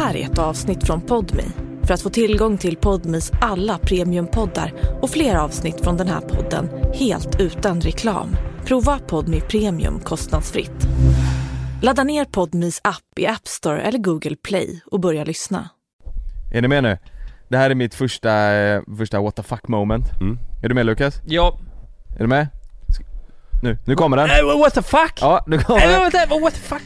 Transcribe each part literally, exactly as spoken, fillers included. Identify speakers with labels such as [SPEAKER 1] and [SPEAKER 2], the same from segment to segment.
[SPEAKER 1] här är ett avsnitt från Podme. För att få tillgång till Podmes alla premiumpoddar och fler avsnitt från den här podden helt utan reklam. Prova Podme Premium kostnadsfritt. Ladda ner Podmes app i App Store eller Google Play och börja lyssna.
[SPEAKER 2] Är ni med nu? Det här är mitt första, första what the fuck moment. Mm. Är du med, Lukas?
[SPEAKER 3] Ja.
[SPEAKER 2] Är du med? Nu, nu kommer den.
[SPEAKER 3] Äh, what the fuck?
[SPEAKER 2] Ja, nu kommer
[SPEAKER 3] äh,
[SPEAKER 2] den.
[SPEAKER 3] What the, what the fuck?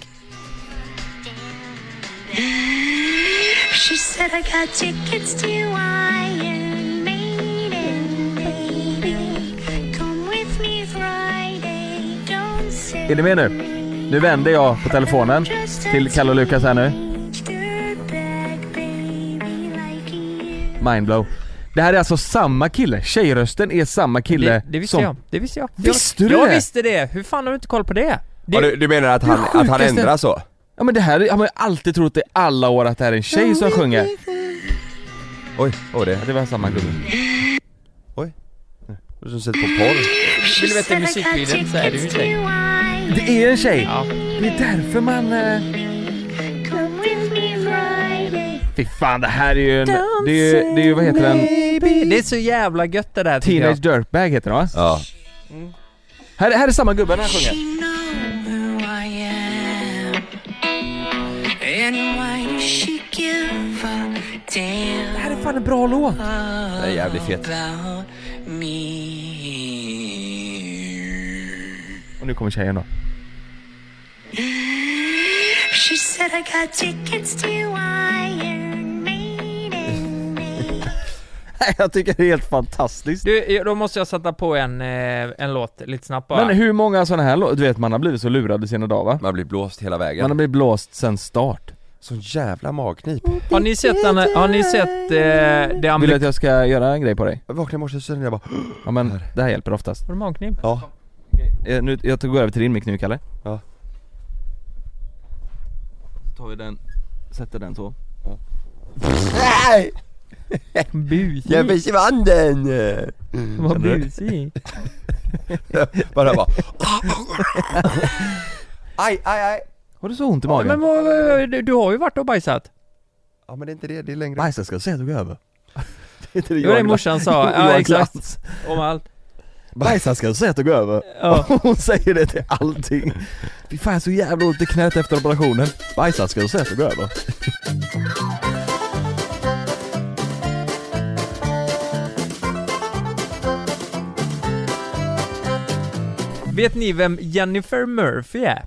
[SPEAKER 4] She said I got tickets to Iron Maiden, baby. Come with me Friday, don't say.
[SPEAKER 2] Är ni med nu? Nu vänder jag på telefonen till Kalle och Lukas här nu. Mindblow. Det här är alltså samma kille. Tjejrösten är samma kille.
[SPEAKER 3] Det, det visste
[SPEAKER 2] som...
[SPEAKER 3] jag. Det visste jag.
[SPEAKER 2] Visste
[SPEAKER 3] jag,
[SPEAKER 2] du
[SPEAKER 3] jag
[SPEAKER 2] det?
[SPEAKER 3] visste det. Hur fan har du inte koll på det? det...
[SPEAKER 5] Ja, du, du menar att han, att han ändrar så?
[SPEAKER 2] Ja, men det här har man ju alltid trott i alla år att det här är en tjej som sjunger.
[SPEAKER 5] Oj, oh, det.
[SPEAKER 2] Det var samma gubbe.
[SPEAKER 5] Oj. Du som sätter på porr.
[SPEAKER 3] Vill du veta musikvideon så är det ju en tjej.
[SPEAKER 2] Det är en tjej.
[SPEAKER 3] Ja.
[SPEAKER 2] Det är därför man... Eh... Fy fan, det här är ju en... Det är ju, det är ju vad heter den?
[SPEAKER 3] Det är så jävla gött det där.
[SPEAKER 2] Teenage Dirtbag heter den, va?
[SPEAKER 5] Ja.
[SPEAKER 2] Mm. Här, här är samma gubbe när han sjunger. Det här är fan en bra låt.
[SPEAKER 5] Det är jävligt fet.
[SPEAKER 2] Och nu kommer tjejen då.
[SPEAKER 4] She said I got tickets to Iron Maiden.
[SPEAKER 2] Jag tycker det är helt fantastiskt.
[SPEAKER 3] Du, då måste jag sätta på en, en låt lite snabbt bara.
[SPEAKER 2] Men hur många sådana här låt? Du vet, man har blivit så lurad i sina dagar, va?
[SPEAKER 5] Man blir blåst hela vägen.
[SPEAKER 2] Man har blivit blåst sen start.
[SPEAKER 5] Så jävla magknip.
[SPEAKER 3] Har ni sett den, har ni sett eh, det amerik-
[SPEAKER 2] Vill du att jag ska göra en grej på dig?
[SPEAKER 5] Jag vaknade i morse så jag bara...
[SPEAKER 2] Ja, men det här hjälper oftast.
[SPEAKER 3] Har du magknip?
[SPEAKER 5] Ja.
[SPEAKER 2] Jag, nu, jag går över till din mick nu, Kalle.
[SPEAKER 5] Ja.
[SPEAKER 2] Så tar vi den, sätter den så.
[SPEAKER 5] Ja.
[SPEAKER 2] Nej!
[SPEAKER 3] Busig.
[SPEAKER 5] Jag försvann den!
[SPEAKER 3] Vad busig.
[SPEAKER 5] Bara bara... Aj, aj, aj.
[SPEAKER 2] Har du så ont i magen?
[SPEAKER 3] Men vad, du, du har ju varit och bajsat.
[SPEAKER 5] Ja, men det är inte det, det är längre.
[SPEAKER 2] Bajsa ska se att du går över. Det är inte det
[SPEAKER 3] Det var det morsan sa. Ja, exakt. Om allt.
[SPEAKER 2] Bajsa ska se att du går över.
[SPEAKER 3] Ja.
[SPEAKER 2] Hon säger det till allting. Fy fan, så jävla ont i knät efter operationen. Bajsa ska se att du går över.
[SPEAKER 3] Vet ni vem Jennifer Murphy är?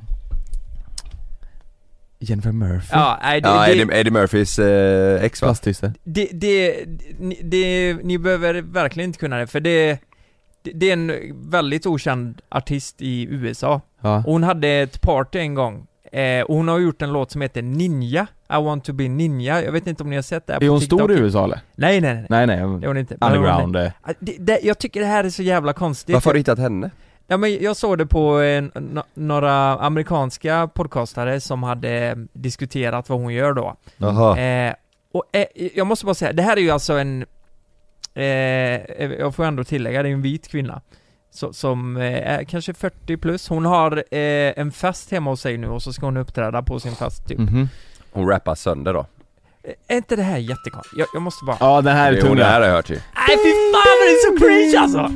[SPEAKER 2] Jennifer Murphy?
[SPEAKER 3] Ja, nej, det,
[SPEAKER 5] Ja,
[SPEAKER 3] det,
[SPEAKER 5] Eddie, Eddie Murphys eh, ex, va?
[SPEAKER 2] Plasttyste.
[SPEAKER 3] det, det, det, det, ni behöver verkligen inte kunna det, för det, det, det är en väldigt okänd artist i U S A.
[SPEAKER 2] Ja.
[SPEAKER 3] Och hon hade ett party en gång. Eh, och hon har gjort en låt som heter Ninja. I want to be ninja. Jag vet inte om ni har sett det här på
[SPEAKER 2] Är hon
[SPEAKER 3] TikTok.
[SPEAKER 2] stor i U S A eller?
[SPEAKER 3] Nej, nej, nej.
[SPEAKER 2] Nej, nej.
[SPEAKER 3] Det är hon inte. Men
[SPEAKER 2] Underground.
[SPEAKER 3] hon är- Ah, det, det, jag tycker det här är så jävla konstigt.
[SPEAKER 5] Varför har du hittat henne?
[SPEAKER 3] Ja, men jag såg det på en, n- några amerikanska podcastare som hade diskuterat vad hon gör då.
[SPEAKER 5] Jaha.
[SPEAKER 3] Eh, och eh, jag måste bara säga, det här är ju alltså en eh, jag får ändå tillägga, det är en vit kvinna så, som eh, är kanske fyrtio plus. Hon har eh, en fest hemma hos sig nu och så ska hon uppträda på sin fest typ.
[SPEAKER 2] Mhm.
[SPEAKER 5] Hon rappar sönder då.
[SPEAKER 3] Eh, Är inte det här jättekonstigt? Jag, jag måste bara...
[SPEAKER 2] Ja, den här är
[SPEAKER 5] Jo,
[SPEAKER 2] tung.
[SPEAKER 5] det här har jag hört ju.
[SPEAKER 3] Nej, fy fan vad det är så cringe alltså!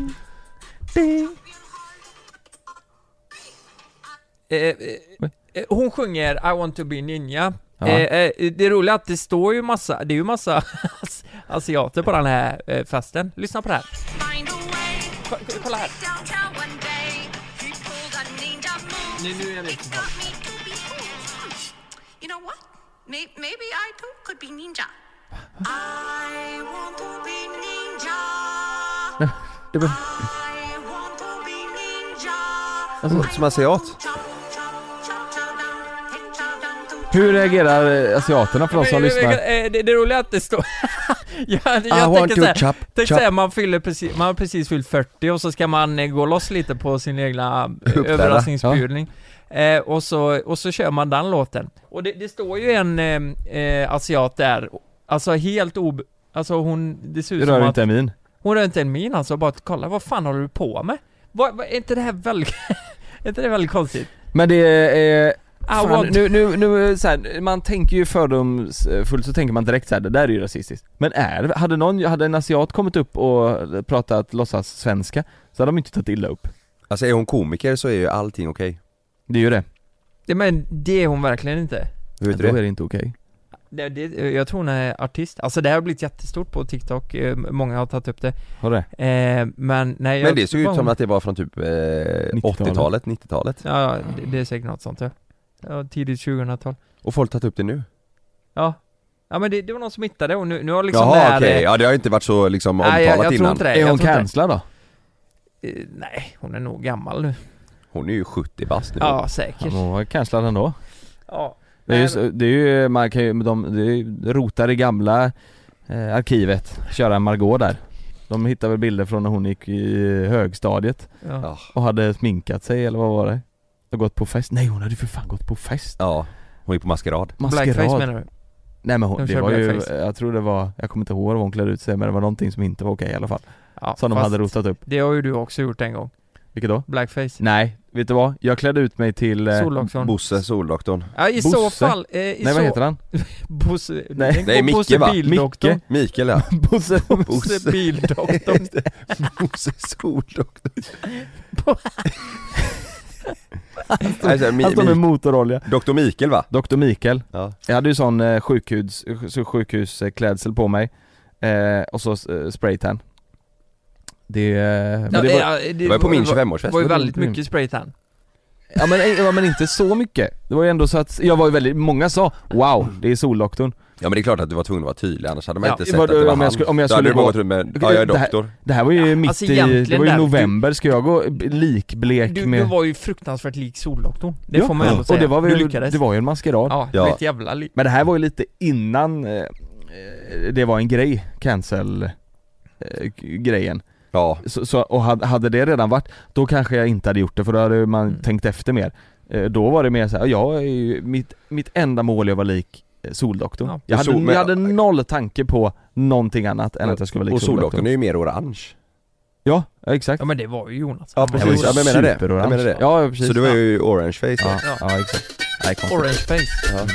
[SPEAKER 3] Eh, eh, eh, hon sjunger I want to be ninja.
[SPEAKER 2] Ja.
[SPEAKER 3] Eh, eh, det är roligt att det står ju massa, det är ju massa asiater på den här eh, festen. Lyssna på det här. Ko- ko- kolla här. Nu, nu är jag lite på.
[SPEAKER 4] You know what? Maybe, maybe I too could be ninja. I want to be ninja.
[SPEAKER 2] Det var...
[SPEAKER 4] I want to be ninja.
[SPEAKER 5] Alltså, som asiat.
[SPEAKER 2] Hur reagerar eh, asiaterna för de som
[SPEAKER 3] Men,
[SPEAKER 2] lyssnar?
[SPEAKER 3] eh, Det, det är roligt att det står... jag jag
[SPEAKER 5] I want
[SPEAKER 3] tänker
[SPEAKER 5] to
[SPEAKER 3] såhär,
[SPEAKER 5] chop,
[SPEAKER 3] tänk
[SPEAKER 5] chop.
[SPEAKER 3] såhär, man fyller precis, man har precis fyllt fyrtio och så ska man eh, gå loss lite på sin egna eh,
[SPEAKER 5] Uppträda,
[SPEAKER 3] överraskningsbjudning. Eh, och, så, och så kör man den låten. Och det, det står ju en eh, eh, asiat där, alltså helt ob... Alltså hon... Det ser ut
[SPEAKER 2] Det
[SPEAKER 3] som
[SPEAKER 2] rör
[SPEAKER 3] att...
[SPEAKER 2] inte en min.
[SPEAKER 3] Hon rör inte en min alltså, bara att kolla, vad fan håller du på med? Vad, vad, är inte det här väldigt... är inte det väldigt konstigt?
[SPEAKER 2] Men det är...
[SPEAKER 3] I
[SPEAKER 2] Fan,
[SPEAKER 3] want...
[SPEAKER 2] nu, nu, nu så här, man tänker ju fördomsfullt, så tänker man direkt så här, det där är ju rasistiskt. Men är det, hade någon, hade en asiat kommit upp och pratat låtsas svenska, så hade de inte tagit illa upp.
[SPEAKER 5] Alltså är hon komiker så är ju allting okej.
[SPEAKER 2] Det är ju det.
[SPEAKER 3] Ja, men det är hon verkligen inte.
[SPEAKER 5] Hur vet
[SPEAKER 2] Då
[SPEAKER 5] du
[SPEAKER 2] är
[SPEAKER 5] det?
[SPEAKER 2] det inte okej.
[SPEAKER 3] Det, det, jag tror hon är artist. Alltså det här har blivit jättestort på TikTok. eh, Många har tagit upp det.
[SPEAKER 2] Har det?
[SPEAKER 3] eh, Men nej,
[SPEAKER 5] Men
[SPEAKER 3] jag-
[SPEAKER 5] det såg ut
[SPEAKER 3] hon-
[SPEAKER 5] som att det var från typ eh, åttiotalet, nittiotalet.
[SPEAKER 3] Ja, det, det är säkert något sånt, ja. Ja, tidigt tjugohundratal.
[SPEAKER 5] Och folk tagit upp det nu.
[SPEAKER 3] Ja. Ja, men det, det var någon som hittade och nu, nu har liksom
[SPEAKER 5] Jaha
[SPEAKER 3] det här,
[SPEAKER 5] okej,
[SPEAKER 3] eh,
[SPEAKER 5] ja det har inte varit så liksom omtalat
[SPEAKER 3] nej, jag, jag tror
[SPEAKER 5] innan.
[SPEAKER 3] inte det.
[SPEAKER 2] Är
[SPEAKER 3] jag
[SPEAKER 2] hon
[SPEAKER 3] tror inte
[SPEAKER 2] cancellad då?
[SPEAKER 3] det. Eh, Nej, hon är nog gammal nu.
[SPEAKER 5] Hon är ju sjuttio bast nu.
[SPEAKER 3] Ja,
[SPEAKER 2] Ja,
[SPEAKER 3] säkert.
[SPEAKER 2] men hon var cancellad ändå.
[SPEAKER 3] Ja.
[SPEAKER 2] Det är ju,
[SPEAKER 3] Nej,
[SPEAKER 2] så- det är ju, man kan ju, de, det är ju rotar i gamla eh, arkivet, köra Margot där. De hittar väl bilder från när hon gick i högstadiet
[SPEAKER 3] Ja.
[SPEAKER 5] Ja.
[SPEAKER 2] och hade sminkat sig, eller vad var det? Och gått på fest. Nej, hon hade för fan gått på fest.
[SPEAKER 5] Ja, hon gick på maskerad.
[SPEAKER 3] Blackface
[SPEAKER 2] Maskerad.
[SPEAKER 3] menar du?
[SPEAKER 2] Nej men hon,
[SPEAKER 3] De
[SPEAKER 2] det
[SPEAKER 3] kör
[SPEAKER 2] var ju,
[SPEAKER 3] blackface.
[SPEAKER 2] jag tror det var, jag kommer inte ihåg vad hon klädde ut sig, men det var någonting som inte var okej i alla fall.
[SPEAKER 3] Ja,
[SPEAKER 2] Som de
[SPEAKER 3] fast
[SPEAKER 2] hade rotat upp.
[SPEAKER 3] det har ju du också gjort en gång.
[SPEAKER 2] Vilket då?
[SPEAKER 3] Blackface.
[SPEAKER 2] Nej, vet du vad? Jag klädde ut mig till eh,
[SPEAKER 3] Soldoktorn.
[SPEAKER 5] Bosse, soldoktorn.
[SPEAKER 3] Ja, i
[SPEAKER 2] Bosse.
[SPEAKER 3] så fall. Eh, i
[SPEAKER 2] Nej,
[SPEAKER 3] så...
[SPEAKER 2] vad heter han?
[SPEAKER 3] Bosse...
[SPEAKER 2] Nej.
[SPEAKER 3] Tänk
[SPEAKER 5] Nej,
[SPEAKER 3] på
[SPEAKER 5] Micke,
[SPEAKER 3] Bosse
[SPEAKER 5] va?
[SPEAKER 3] Bildoktorn.
[SPEAKER 5] Mikael ja.
[SPEAKER 2] Bosse.
[SPEAKER 3] Bosse Bildoktorn.
[SPEAKER 5] Bosse soldoktorn. alltså, mi,
[SPEAKER 2] Han står med
[SPEAKER 5] mi,
[SPEAKER 2] motorolja.
[SPEAKER 5] doktor Mikael va?
[SPEAKER 2] doktor Mikael.
[SPEAKER 5] Ja.
[SPEAKER 2] Jag hade ju sån eh, sjukhus, så sjukhusklädsel på mig. Eh, och så eh, spraytan. Det, eh, men
[SPEAKER 3] Ja,
[SPEAKER 2] det var,
[SPEAKER 3] ja,
[SPEAKER 5] Det var ju på min
[SPEAKER 3] Det
[SPEAKER 5] tjugofemårsfest.
[SPEAKER 3] var ju
[SPEAKER 2] var
[SPEAKER 3] väldigt
[SPEAKER 2] roligt.
[SPEAKER 3] mycket spraytan.
[SPEAKER 2] ja, men, ja men inte så mycket. Det var ju ändå så att, jag var ju väldigt, många sa wow, det är soldoktorn.
[SPEAKER 5] Ja men det är klart att du var tvungen att vara tydlig, annars hade man
[SPEAKER 3] Ja.
[SPEAKER 5] inte sett
[SPEAKER 2] Vad-
[SPEAKER 5] att det var
[SPEAKER 2] om jag
[SPEAKER 5] han.
[SPEAKER 2] skulle- om jag
[SPEAKER 5] Då hade
[SPEAKER 2] skulle
[SPEAKER 5] du
[SPEAKER 2] gå-
[SPEAKER 5] gått runt med, ja jag är
[SPEAKER 2] Det här-
[SPEAKER 5] doktor.
[SPEAKER 2] Det här var ju mitt
[SPEAKER 3] alltså
[SPEAKER 2] i,
[SPEAKER 3] egentligen
[SPEAKER 2] det var ju
[SPEAKER 3] där-
[SPEAKER 2] november, ska jag gå likblek
[SPEAKER 3] Du, du
[SPEAKER 2] med...
[SPEAKER 3] var ju fruktansvärt lik soldoktorn. Det
[SPEAKER 2] Ja,
[SPEAKER 3] får man ändå säga.
[SPEAKER 2] och det var,
[SPEAKER 3] du
[SPEAKER 2] väl,
[SPEAKER 3] lyckades.
[SPEAKER 2] det var ju en maskerad.
[SPEAKER 3] Ja, det
[SPEAKER 5] Ja.
[SPEAKER 3] var ett jävla lik.
[SPEAKER 2] Men det här var ju lite innan eh, det var en grej, cancel eh, grejen.
[SPEAKER 5] Ja.
[SPEAKER 2] Så, så, och hade, hade det redan varit, då kanske jag inte hade gjort det, för då hade man
[SPEAKER 3] Mm.
[SPEAKER 2] tänkt efter mer. Eh, då var det mer så här, ja, är ju, mitt, mitt enda mål är att vara lik eh, soldoktorn.
[SPEAKER 3] Ja.
[SPEAKER 2] Jag,
[SPEAKER 5] Och
[SPEAKER 2] hade,
[SPEAKER 5] sol- men-
[SPEAKER 2] jag hade noll tanke på någonting annat än att jag skulle vara lik
[SPEAKER 5] Och soldoktorn
[SPEAKER 2] soldoktorn.
[SPEAKER 5] är ju mer orange.
[SPEAKER 2] Ja, ja, exakt.
[SPEAKER 3] Ja, men det var ju Jonas.
[SPEAKER 5] Ja,
[SPEAKER 3] Han
[SPEAKER 5] precis.
[SPEAKER 3] var
[SPEAKER 5] Ja, men jag menar det.
[SPEAKER 2] superorange.
[SPEAKER 5] Jag menar det.
[SPEAKER 2] Ja, ja, precis.
[SPEAKER 5] Så du var ju orange face då.
[SPEAKER 2] Ja,
[SPEAKER 3] Ja.
[SPEAKER 2] ja, exakt. Nej, konstigt.
[SPEAKER 3] Orange face.
[SPEAKER 5] Ja.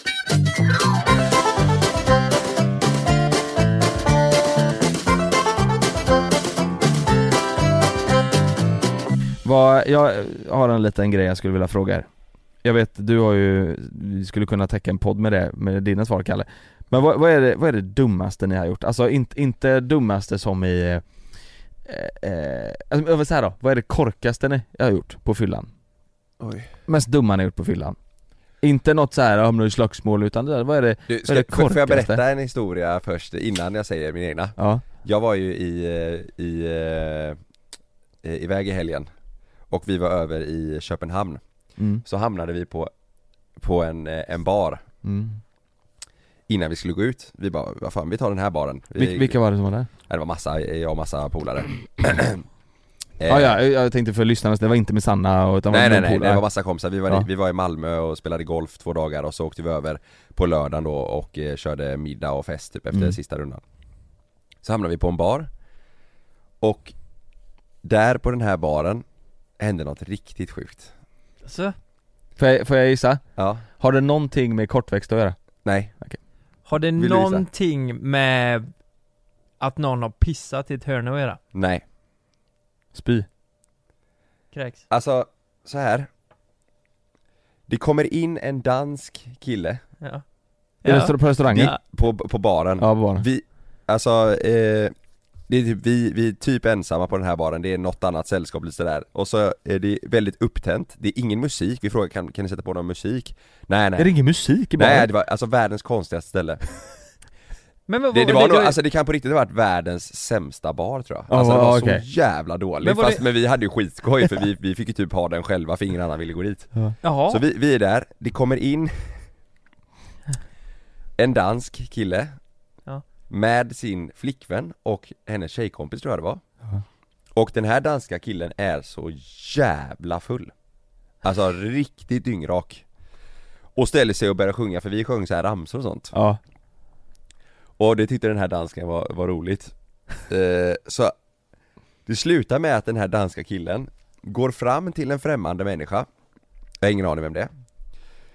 [SPEAKER 2] Vad, jag har en liten grej jag skulle vilja fråga er. Jag vet, du har ju, vi skulle kunna täcka en podd med det, med dina svar, Kalle. Men vad, vad, är det, vad är det dummaste ni har gjort? Alltså inte, inte dummaste som i eh, eh, alltså, vad säger då? Vad är det korkaste ni har gjort på fyllan?
[SPEAKER 5] Oj.
[SPEAKER 2] Mest dumma ni har gjort på fyllan? Inte något så här om något slagsmål, utan det där, vad är det?
[SPEAKER 5] Du,
[SPEAKER 2] Vad
[SPEAKER 5] ska,
[SPEAKER 2] är det
[SPEAKER 5] får, får jag
[SPEAKER 2] korkaste?
[SPEAKER 5] berätta en historia först innan jag säger min egna?
[SPEAKER 2] Ja.
[SPEAKER 5] Jag var ju i, eh, i, eh, iväg i helgen och vi var över i Köpenhamn.
[SPEAKER 2] Mm.
[SPEAKER 5] Så hamnade vi på, på en, eh, en bar
[SPEAKER 2] Mm.
[SPEAKER 5] innan vi skulle gå ut. Vi bara, vad fan, vi tar den här baren. Vi,
[SPEAKER 2] Vil- vilka var det som var där?
[SPEAKER 5] Det var massa, jag och massa polare. Eh,
[SPEAKER 2] Ja, ja, jag tänkte för lyssnarna, det var inte med Sanna utan
[SPEAKER 5] Nej
[SPEAKER 2] var
[SPEAKER 5] nej
[SPEAKER 2] med
[SPEAKER 5] nej,
[SPEAKER 2] polare.
[SPEAKER 5] det var massa kompisar. Vi var,
[SPEAKER 2] Ja.
[SPEAKER 5] i, vi var i Malmö och spelade golf två dagar och så åkte vi över på lördagen då och eh, körde middag och fest typ efter
[SPEAKER 2] Mm.
[SPEAKER 5] sista rundan. Så hamnade vi på en bar. Och där på den här baren hände något riktigt sjukt.
[SPEAKER 3] Så,
[SPEAKER 2] Får jag, får jag gissa?
[SPEAKER 5] Ja,
[SPEAKER 2] Har det någonting med kortväxt att göra?
[SPEAKER 5] nej.
[SPEAKER 3] har det
[SPEAKER 5] Vill du visa?
[SPEAKER 3] någonting med att någon har pissat i ett hörn att göra?
[SPEAKER 5] Nej.
[SPEAKER 2] Spy.
[SPEAKER 3] Kräks.
[SPEAKER 5] Alltså, så här. Det kommer in en dansk kille
[SPEAKER 3] Ja.
[SPEAKER 2] Är det på restaurangen?
[SPEAKER 3] Ja.
[SPEAKER 5] på, på baren.
[SPEAKER 2] Ja, bara.
[SPEAKER 5] Vi, alltså, eh, det är typ, vi, vi är typ ensamma på den här baren. Det är något annat sällskap lite sådär. Och så är det väldigt upptänt. Det är ingen musik. Vi frågar, kan, kan ni sätta på någon musik? Nej, nej.
[SPEAKER 2] Är det ingen musik i baren?
[SPEAKER 5] Nej, det var alltså världens konstigaste ställe.
[SPEAKER 3] Men vad
[SPEAKER 5] Det, det var nog,
[SPEAKER 3] det-
[SPEAKER 5] alltså det kan på riktigt ha varit världens sämsta bar tror jag.
[SPEAKER 2] Ja,
[SPEAKER 5] Alltså det var
[SPEAKER 2] okej.
[SPEAKER 5] så jävla dålig.
[SPEAKER 3] Men var
[SPEAKER 5] Fast
[SPEAKER 3] det-
[SPEAKER 5] men vi hade ju skitskoj för vi, vi fick ju typ ha den själva för ingen annan ville gå dit.
[SPEAKER 3] Jaha.
[SPEAKER 5] Så vi, vi är där, det kommer in en dansk kille
[SPEAKER 3] Ja.
[SPEAKER 5] med sin flickvän och hennes tjejkompis tror jag det var.
[SPEAKER 2] Ja.
[SPEAKER 5] Och den här danska killen är så jävla full. Alltså riktigt dyngrak. Och ställer sig och börjar sjunga, för vi sjöng så här ramsor och sånt.
[SPEAKER 2] Ja.
[SPEAKER 5] Och det tyckte den här dansken var, var roligt. eh, Så det slutar med att den här danska killen går fram till en främmande människa. Jag har ingen aning vem det är.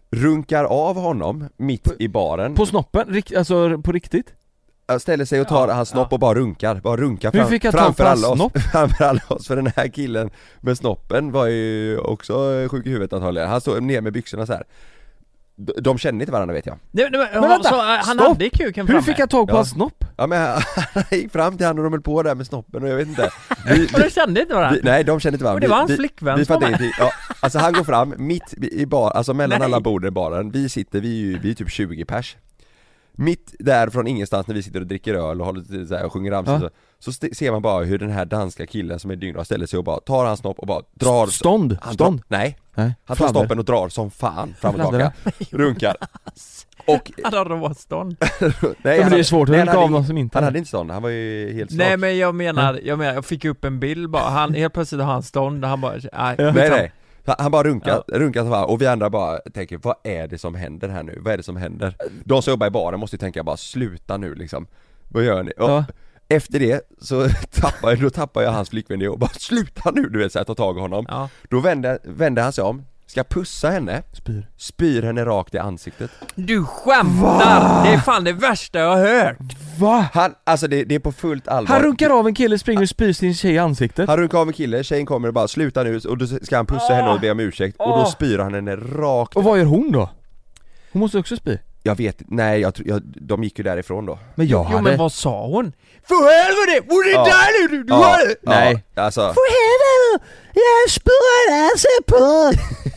[SPEAKER 5] runkar av honom mitt
[SPEAKER 2] på,
[SPEAKER 5] i baren.
[SPEAKER 2] På snoppen? Rik, alltså på riktigt?
[SPEAKER 5] Ställer sig och tar
[SPEAKER 3] ja,
[SPEAKER 5] hans snopp
[SPEAKER 3] ja.
[SPEAKER 5] och bara runkar, bara runkar
[SPEAKER 2] fram,
[SPEAKER 5] fram,
[SPEAKER 2] fick jag
[SPEAKER 5] framför
[SPEAKER 2] ta
[SPEAKER 5] alla
[SPEAKER 2] snopp?
[SPEAKER 5] oss, framför alla oss. För den här killen med snoppen var ju också sjuk i huvudet antagligen. Han stod ner med byxorna så här. De, de kände inte varandra vet jag.
[SPEAKER 3] Det, det,
[SPEAKER 2] Men vänta,
[SPEAKER 3] så, uh, han
[SPEAKER 2] stopp.
[SPEAKER 3] hade kuken
[SPEAKER 2] Hur
[SPEAKER 3] framme.
[SPEAKER 2] fick jag tag på
[SPEAKER 5] Ja.
[SPEAKER 2] hans snopp?
[SPEAKER 5] Ja men han, han gick fram till han och de höll på där med snoppen och jag vet inte. Vi,
[SPEAKER 3] Och de kände inte varandra?
[SPEAKER 5] vi, nej de kände inte varandra.
[SPEAKER 3] Och det var hans
[SPEAKER 5] vi,
[SPEAKER 3] flickvän
[SPEAKER 5] vi,
[SPEAKER 3] som var
[SPEAKER 5] vi
[SPEAKER 3] med.
[SPEAKER 5] ingenting. Ja, alltså han går fram mitt i bar, alltså mellan
[SPEAKER 3] Nej.
[SPEAKER 5] alla borden i baren. Vi sitter, vi är ju vi är typ tjugo pers. Mitt där från ingenstans när vi sitter och dricker öl och håller så här och sjunger ramsor
[SPEAKER 2] Ja.
[SPEAKER 5] så, så st- ser man bara hur den här danska killen som är dyngrak ställer sig och bara tar hans snopp och bara drar
[SPEAKER 2] Stånd?
[SPEAKER 5] han
[SPEAKER 2] Stånd?
[SPEAKER 5] Drar, nej,
[SPEAKER 2] Nej.
[SPEAKER 5] han tar
[SPEAKER 2] Fladder.
[SPEAKER 5] snoppen och drar som fan fram och
[SPEAKER 2] Fladdrar.
[SPEAKER 5] tillbaka. Runkar. Och
[SPEAKER 3] Han hade råstånd.
[SPEAKER 5] nej,
[SPEAKER 2] Ja, men
[SPEAKER 5] han-
[SPEAKER 2] det är svårt att
[SPEAKER 5] nej,
[SPEAKER 2] runka
[SPEAKER 5] han
[SPEAKER 2] av
[SPEAKER 5] hade-
[SPEAKER 2] någon som inte
[SPEAKER 5] Han
[SPEAKER 2] har.
[SPEAKER 5] hade inte stånd, han var ju helt
[SPEAKER 3] Nej
[SPEAKER 5] svag.
[SPEAKER 3] men jag menar, jag menar, jag fick upp en bild bara, han helt plötsligt har han stånd och han bara, nej,
[SPEAKER 5] Nej nej, han han bara runkar,
[SPEAKER 3] Ja.
[SPEAKER 5] runkar som fan och vi andra bara tänker, vad är det som händer här nu? Vad är det som händer? De som jobbar i baren måste ju tänka bara, sluta nu liksom. Vad gör ni? Och
[SPEAKER 2] Ja.
[SPEAKER 5] efter det så tappar jag, då tappar jag hans flickvän det och bara, sluta nu du vet så här, ta tag i honom.
[SPEAKER 3] Ja.
[SPEAKER 5] Då vänder, vänder han sig om, ska pussa henne,
[SPEAKER 2] Spyr.
[SPEAKER 5] spyr henne rakt i ansiktet.
[SPEAKER 3] Du skämtar! Det är fan det värsta jag har hört!
[SPEAKER 2] Va?
[SPEAKER 5] Han, alltså det, det är på fullt allvar.
[SPEAKER 2] Han runkar av en kille, springer och spyr sin tjej i ansiktet.
[SPEAKER 5] Han runkar av en kille, tjejen kommer och bara, sluta nu, och då ska han pussa henne och be om ursäkt och då
[SPEAKER 3] Åh.
[SPEAKER 5] spyr han henne rakt.
[SPEAKER 2] Och vad gör hon då? Hon måste också spy.
[SPEAKER 5] Jag vet, nej jag, tror- jag, de gick ju därifrån då.
[SPEAKER 2] Men jag
[SPEAKER 3] Jo
[SPEAKER 2] hade...
[SPEAKER 3] men vad sa hon? För helvete! Var det
[SPEAKER 5] Ja.
[SPEAKER 3] där nu du, du
[SPEAKER 5] Ja,
[SPEAKER 3] har...
[SPEAKER 2] Nej.
[SPEAKER 5] ja, alltså
[SPEAKER 2] För helvete! Jag spyr en ansikte på!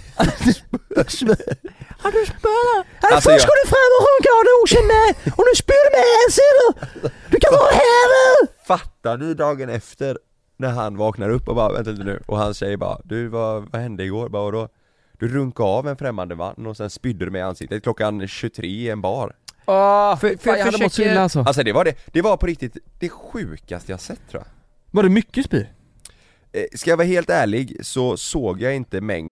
[SPEAKER 3] Har du spelat?
[SPEAKER 5] Alltså, jag-
[SPEAKER 2] du fram och runka av en okänd man och nu spyr du med ansiktet! Du kan vara helvete!
[SPEAKER 5] fattar ni dagen efter när han vaknar upp och bara, vänta lite nu, och hans tjej bara, du vad, vad hände igår? Bara, vadå? Du runkade av en främmande man och sen spydde du med i ansiktet klockan tjugotre i en bar.
[SPEAKER 2] Åh,
[SPEAKER 3] För- för
[SPEAKER 2] fan,
[SPEAKER 3] jag
[SPEAKER 2] jag hade mått så
[SPEAKER 3] försöker-
[SPEAKER 2] illa alltså.
[SPEAKER 5] Alltså det var det, det var på riktigt det sjukaste jag sett tror jag.
[SPEAKER 2] Var det mycket spy?
[SPEAKER 5] Eh, Ska jag vara helt ärlig så såg jag inte mängd.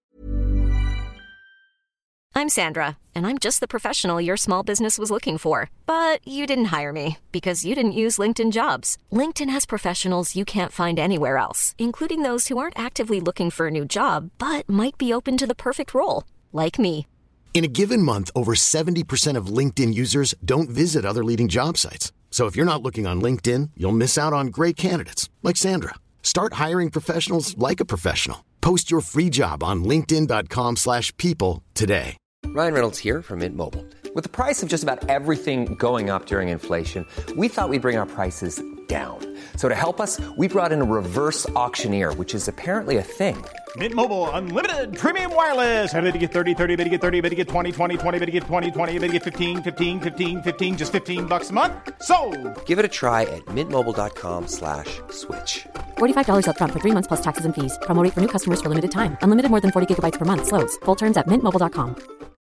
[SPEAKER 6] I'm Sandra, and I'm just the professional your small business was looking for. But you didn't hire me because you didn't use LinkedIn Jobs. LinkedIn has professionals you can't find anywhere else, including those who aren't actively looking for a new job, but might be open to the perfect role, like me.
[SPEAKER 7] In a given month, over seventy percent of LinkedIn users don't visit other leading job sites. So if you're not looking on LinkedIn, you'll miss out on great candidates like Sandra. Start hiring professionals like a professional. Post your free job on linkedin dot com slash people today.
[SPEAKER 8] Ryan Reynolds here from Mint Mobile. With the price of just about everything going up during inflation, we thought we'd bring our prices down. So to help us, we brought in a reverse auctioneer, which is apparently a thing.
[SPEAKER 9] Mint Mobile Unlimited Premium Wireless. How to get thirty, thirty, how to get thirty, how to get twenty, twenty, twenty, how to get twenty, twenty, how to get fifteen, fifteen, fifteen, fifteen, just fifteen bucks a month? Sold!
[SPEAKER 8] Give it a try at mintmobile.com slash switch.
[SPEAKER 10] forty-five dollars up front for three months plus taxes and fees. Promo rate for new customers for limited time. Unlimited more than forty gigabytes per month. Slows full terms at mint mobile dot com.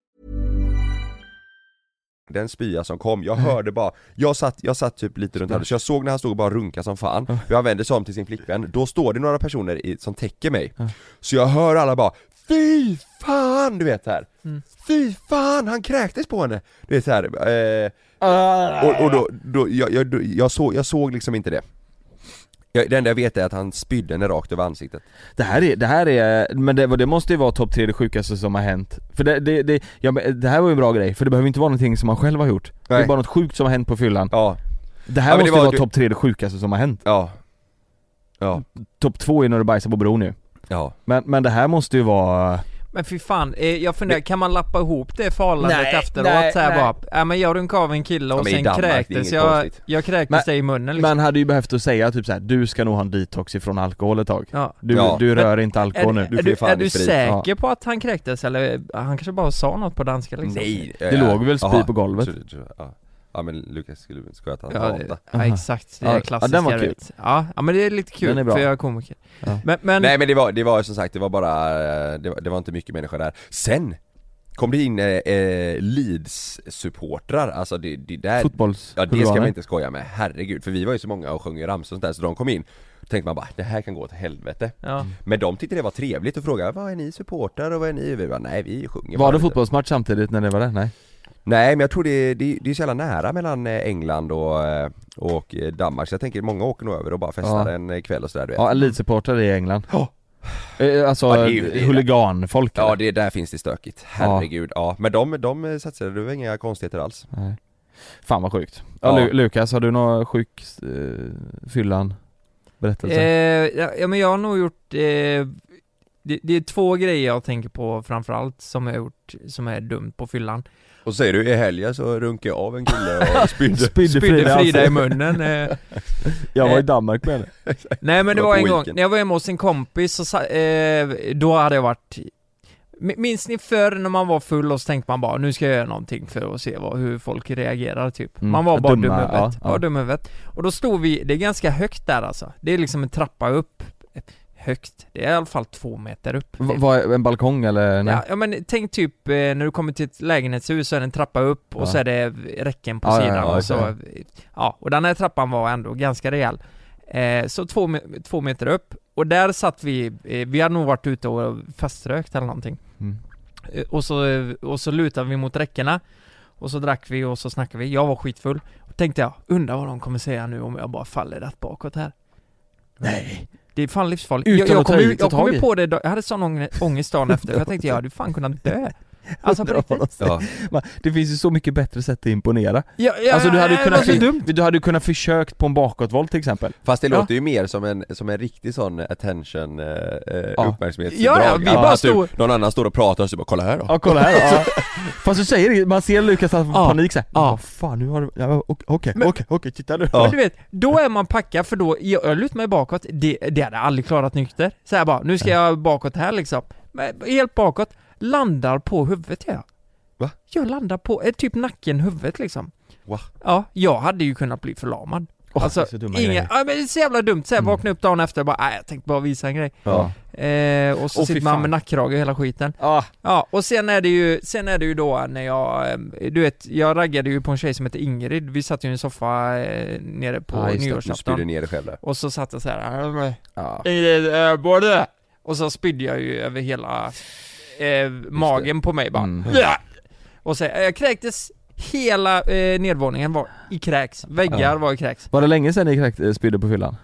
[SPEAKER 5] Den spya som kom, jag hörde bara, jag satt, jag satt typ lite runt här, så jag såg när han stod och bara runka som fan. Jag vände sig om till sin flickvän, då står det några personer i, som täcker mig. Så jag hör alla bara, fy fan, du vet här. Fy fan, han kräktes på henne. Du vet så här. Eh, och, och då, då jag, jag, då, jag, såg, jag såg liksom inte det. Jag, det enda jag vet är att han spydde henne rakt över ansiktet.
[SPEAKER 2] Det här är, det här är, men det, det måste ju vara topp tre det sjukaste som har hänt. För det, det, det, ja, men det här var ju en bra grej, för det behöver inte vara någonting som man själv har gjort. Det
[SPEAKER 5] Nej.
[SPEAKER 2] är bara något sjukt som har hänt på fyllan.
[SPEAKER 5] Ja.
[SPEAKER 2] Det här
[SPEAKER 5] Ja, men
[SPEAKER 2] måste
[SPEAKER 5] det
[SPEAKER 2] ju
[SPEAKER 5] var-
[SPEAKER 2] vara
[SPEAKER 5] du-
[SPEAKER 2] topp tre det sjukaste som har hänt.
[SPEAKER 5] Ja. Ja.
[SPEAKER 2] Topp två är när du bajsar på bron nu.
[SPEAKER 5] Ja.
[SPEAKER 2] Men, men det här måste ju vara...
[SPEAKER 3] Men fy fan, eh, jag funderar, kan man lappa ihop det förhållandet
[SPEAKER 2] Nej,
[SPEAKER 3] efteråt?
[SPEAKER 2] nej,
[SPEAKER 3] så här
[SPEAKER 2] nej.
[SPEAKER 3] bara, ja men jag runkade av en kille och
[SPEAKER 5] Ja, men i
[SPEAKER 3] sen
[SPEAKER 5] Danmark, det är
[SPEAKER 3] kräktes
[SPEAKER 5] inget
[SPEAKER 3] jag,
[SPEAKER 5] konstigt.
[SPEAKER 3] jag kräktes
[SPEAKER 2] Men-
[SPEAKER 3] det i munnen liksom.
[SPEAKER 2] Man hade ju behövt att säga typ så här: du ska nog ha en detox ifrån alkohol ett tag.
[SPEAKER 3] Ja.
[SPEAKER 2] Du,
[SPEAKER 5] Ja.
[SPEAKER 2] du rör inte alkohol
[SPEAKER 3] Är,
[SPEAKER 2] nu.
[SPEAKER 5] du
[SPEAKER 3] är,
[SPEAKER 5] får
[SPEAKER 3] du,
[SPEAKER 5] fan
[SPEAKER 3] är
[SPEAKER 5] i
[SPEAKER 3] du
[SPEAKER 5] sprit.
[SPEAKER 3] säker på att han kräktes eller han kanske bara sa något på danska liksom?
[SPEAKER 5] Nej.
[SPEAKER 2] Det låg väl spy
[SPEAKER 5] Jaha.
[SPEAKER 2] på golvet.
[SPEAKER 5] Så- så- Ja. Ja men Lukas skulle ska jag ta
[SPEAKER 3] Ja,
[SPEAKER 5] en
[SPEAKER 3] det,
[SPEAKER 5] data.
[SPEAKER 3] ja exakt, det är
[SPEAKER 2] Ja,
[SPEAKER 3] klassiska.
[SPEAKER 2] ja, den var
[SPEAKER 3] jag
[SPEAKER 2] kul.
[SPEAKER 3] vet. Ja, ja men det är lite
[SPEAKER 2] Den
[SPEAKER 3] kul
[SPEAKER 2] är bra.
[SPEAKER 3] för jag är komiker.
[SPEAKER 2] Ja.
[SPEAKER 3] Men, men
[SPEAKER 5] Nej men det var, det var som sagt, det var bara, det var, det var inte mycket människor där. Sen kom det in eh, Leeds-supportrar, alltså det, det där.
[SPEAKER 2] Fotbolls
[SPEAKER 5] Ja det ska man inte skoja med, herregud. För vi var ju så många och sjöng ramsor och sånt där, så de kom in. Då tänkte man bara, det här kan gå till helvete.
[SPEAKER 3] ja.
[SPEAKER 5] Men de tyckte det var trevligt och frågade, vad är ni supportrar och vad är ni? Vi bara, nej vi sjunger
[SPEAKER 2] Var
[SPEAKER 5] bara
[SPEAKER 2] det
[SPEAKER 5] lite."
[SPEAKER 2] fotbollsmatch samtidigt när det var det? Nej.
[SPEAKER 5] Nej men jag tror det, det, det är så jävla nära mellan eh, England och, eh, och eh, Danmark. Så jag tänker många åker nog över och bara festar
[SPEAKER 2] Ja.
[SPEAKER 5] en eh, kväll och sådär du vet.
[SPEAKER 2] Ja, elitsupportrar i England.
[SPEAKER 5] Ja.
[SPEAKER 2] Alltså
[SPEAKER 5] Ja, det är ju- det är-
[SPEAKER 2] huliganfolk.
[SPEAKER 5] Ja,
[SPEAKER 2] eller?
[SPEAKER 5] det där finns det stökigt. Herregud. Ja, men de, de satsade, det var inga konstigheter alls.
[SPEAKER 2] Nej. Fan vad sjukt. Ja,
[SPEAKER 5] Ja.
[SPEAKER 2] Lu- Lukas, har du någon sjuk eh, fyllan berättelse?
[SPEAKER 3] Eh, ja, ja, men jag har nog gjort eh, det, det är två grejer jag tänker på framförallt som jag har gjort som är dumt på fyllan.
[SPEAKER 5] Och säger du i helgen så runkade jag av en kille och spydde.
[SPEAKER 2] Spydde
[SPEAKER 3] Spydde
[SPEAKER 2] Frida,
[SPEAKER 3] Frida
[SPEAKER 2] alltså.
[SPEAKER 3] i munnen. Eh.
[SPEAKER 2] Jag var i
[SPEAKER 3] eh.
[SPEAKER 2] Danmark med det.
[SPEAKER 3] Nej men det
[SPEAKER 5] Var
[SPEAKER 3] var
[SPEAKER 5] på
[SPEAKER 3] en gång,
[SPEAKER 5] weekend.
[SPEAKER 3] när jag var hemma hos en kompis så, sa- eh, då hade jag varit M- Minns ni förr när man var full och så tänkte man bara nu ska jag göra någonting för att se vad, hur folk reagerar typ.
[SPEAKER 2] Mm,
[SPEAKER 3] Man var bara
[SPEAKER 2] dumma,
[SPEAKER 3] dum i huvudet,
[SPEAKER 2] ja,
[SPEAKER 3] bara
[SPEAKER 2] ja.
[SPEAKER 3] dum i huvudet. Och då stod vi, det är ganska högt där alltså. Det är liksom en trappa upp. Högt, det är i alla fall två meter upp.
[SPEAKER 2] V- Vad, en balkong eller? Nej.
[SPEAKER 3] Ja, ja men tänk typ eh, när du kommer till ett lägenhetshus så är det en trappa upp och
[SPEAKER 2] Ja.
[SPEAKER 3] så är det räcken på
[SPEAKER 2] Ja, ja,
[SPEAKER 3] sidan
[SPEAKER 2] ja,
[SPEAKER 3] och så,
[SPEAKER 2] okej.
[SPEAKER 3] ja, och den här trappan var ändå ganska rejäl. Eh, så två, me- två meter upp och där satt vi, eh, vi hade nog varit ute och feströkt eller någonting.
[SPEAKER 2] Mm.
[SPEAKER 3] Eh, och, så, och så lutade vi mot räckena och så drack vi och så snackade vi, jag var skitfull och tänkte jag, undrar vad de kommer säga nu om jag bara faller rätt bakåt här. Nej. Det är fan livsfarligt.
[SPEAKER 2] Utan
[SPEAKER 3] jag jag
[SPEAKER 2] att ta
[SPEAKER 3] kom,
[SPEAKER 2] i-
[SPEAKER 3] ju-
[SPEAKER 2] ta
[SPEAKER 3] jag kom
[SPEAKER 2] tag
[SPEAKER 3] ju
[SPEAKER 2] i.
[SPEAKER 3] på det, då- jag hade sån ång- ångest dagen efter. Jag tänkte jag hade fan kunnat dö. Alltså på riktigt.
[SPEAKER 5] Ja.
[SPEAKER 2] Man, det finns ju så mycket bättre sätt att imponera.
[SPEAKER 3] Ja, ja,
[SPEAKER 2] Alltså du hade ju
[SPEAKER 3] det
[SPEAKER 2] kunnat,
[SPEAKER 3] var så
[SPEAKER 2] fi-
[SPEAKER 3] dumt.
[SPEAKER 2] du hade ju kunnat försökt på en bakåtvolt till exempel.
[SPEAKER 5] Fast det
[SPEAKER 3] Ja.
[SPEAKER 5] låter ju mer som en, som en riktig sån attention, eh, eh,
[SPEAKER 2] Ja.
[SPEAKER 5] uppmärksamhetsdrag.
[SPEAKER 3] Ja, ja, vi
[SPEAKER 5] Att
[SPEAKER 3] bara
[SPEAKER 5] typ
[SPEAKER 3] stod-
[SPEAKER 5] någon annan står och pratar och så bara, kolla här då.
[SPEAKER 2] Ja, kolla här då. Ja. Fast du säger det, man ser Lukas att få
[SPEAKER 3] Ja.
[SPEAKER 2] panik såhär.
[SPEAKER 3] Ja.
[SPEAKER 2] Ja. Fan, nu har du, ja, okej, okej,
[SPEAKER 3] Men-
[SPEAKER 2] okej, okej, titta nu.
[SPEAKER 5] Ja.
[SPEAKER 3] Men du vet, då är man packad för då, jag, jag lutar mig bakåt, det, det hade jag aldrig klarat nykter. Så här bara, nu ska jag bakåt här liksom. Men helt bakåt, landar på huvudet jag.
[SPEAKER 5] Va?
[SPEAKER 3] Jag landar på, eh, typ nacken, huvudet liksom.
[SPEAKER 5] Wow.
[SPEAKER 3] Ja, jag hade ju kunnat bli förlamad.
[SPEAKER 2] Åh,
[SPEAKER 3] alltså,
[SPEAKER 2] det är så dumma
[SPEAKER 3] inga,
[SPEAKER 2] grejer.
[SPEAKER 3] ja, men det är så jävla dumt, så här,
[SPEAKER 2] Mm.
[SPEAKER 3] vakna upp dagen efter och bara, nej jag tänkte bara visa en grej.
[SPEAKER 2] Ja.
[SPEAKER 3] Eh, och så
[SPEAKER 2] Åh, fy
[SPEAKER 3] sitter man
[SPEAKER 2] fan.
[SPEAKER 3] med nackkrage och hela skiten.
[SPEAKER 2] Ah.
[SPEAKER 3] Ja, och sen är det ju, sen är det ju då när jag, eh, du vet, jag raggade ju på en tjej som heter Ingrid. Vi satt ju i en soffa eh, nere på
[SPEAKER 5] Ja, just det, du
[SPEAKER 3] nyårsafton.
[SPEAKER 5] spydde ner dig själv där.
[SPEAKER 3] Och så satt jag så här.
[SPEAKER 2] Ja.
[SPEAKER 3] Ingrid, äh, både. Och så spydde jag ju över hela eh, magen på mig bara.
[SPEAKER 2] Mm.
[SPEAKER 3] Ja. Och så, jag kräktes, hela eh, nedvåningen var i kräks. Väggar
[SPEAKER 2] Ja.
[SPEAKER 3] var i kräks.
[SPEAKER 2] Var det länge sedan ni kräkt- eh, spydde på fyllan?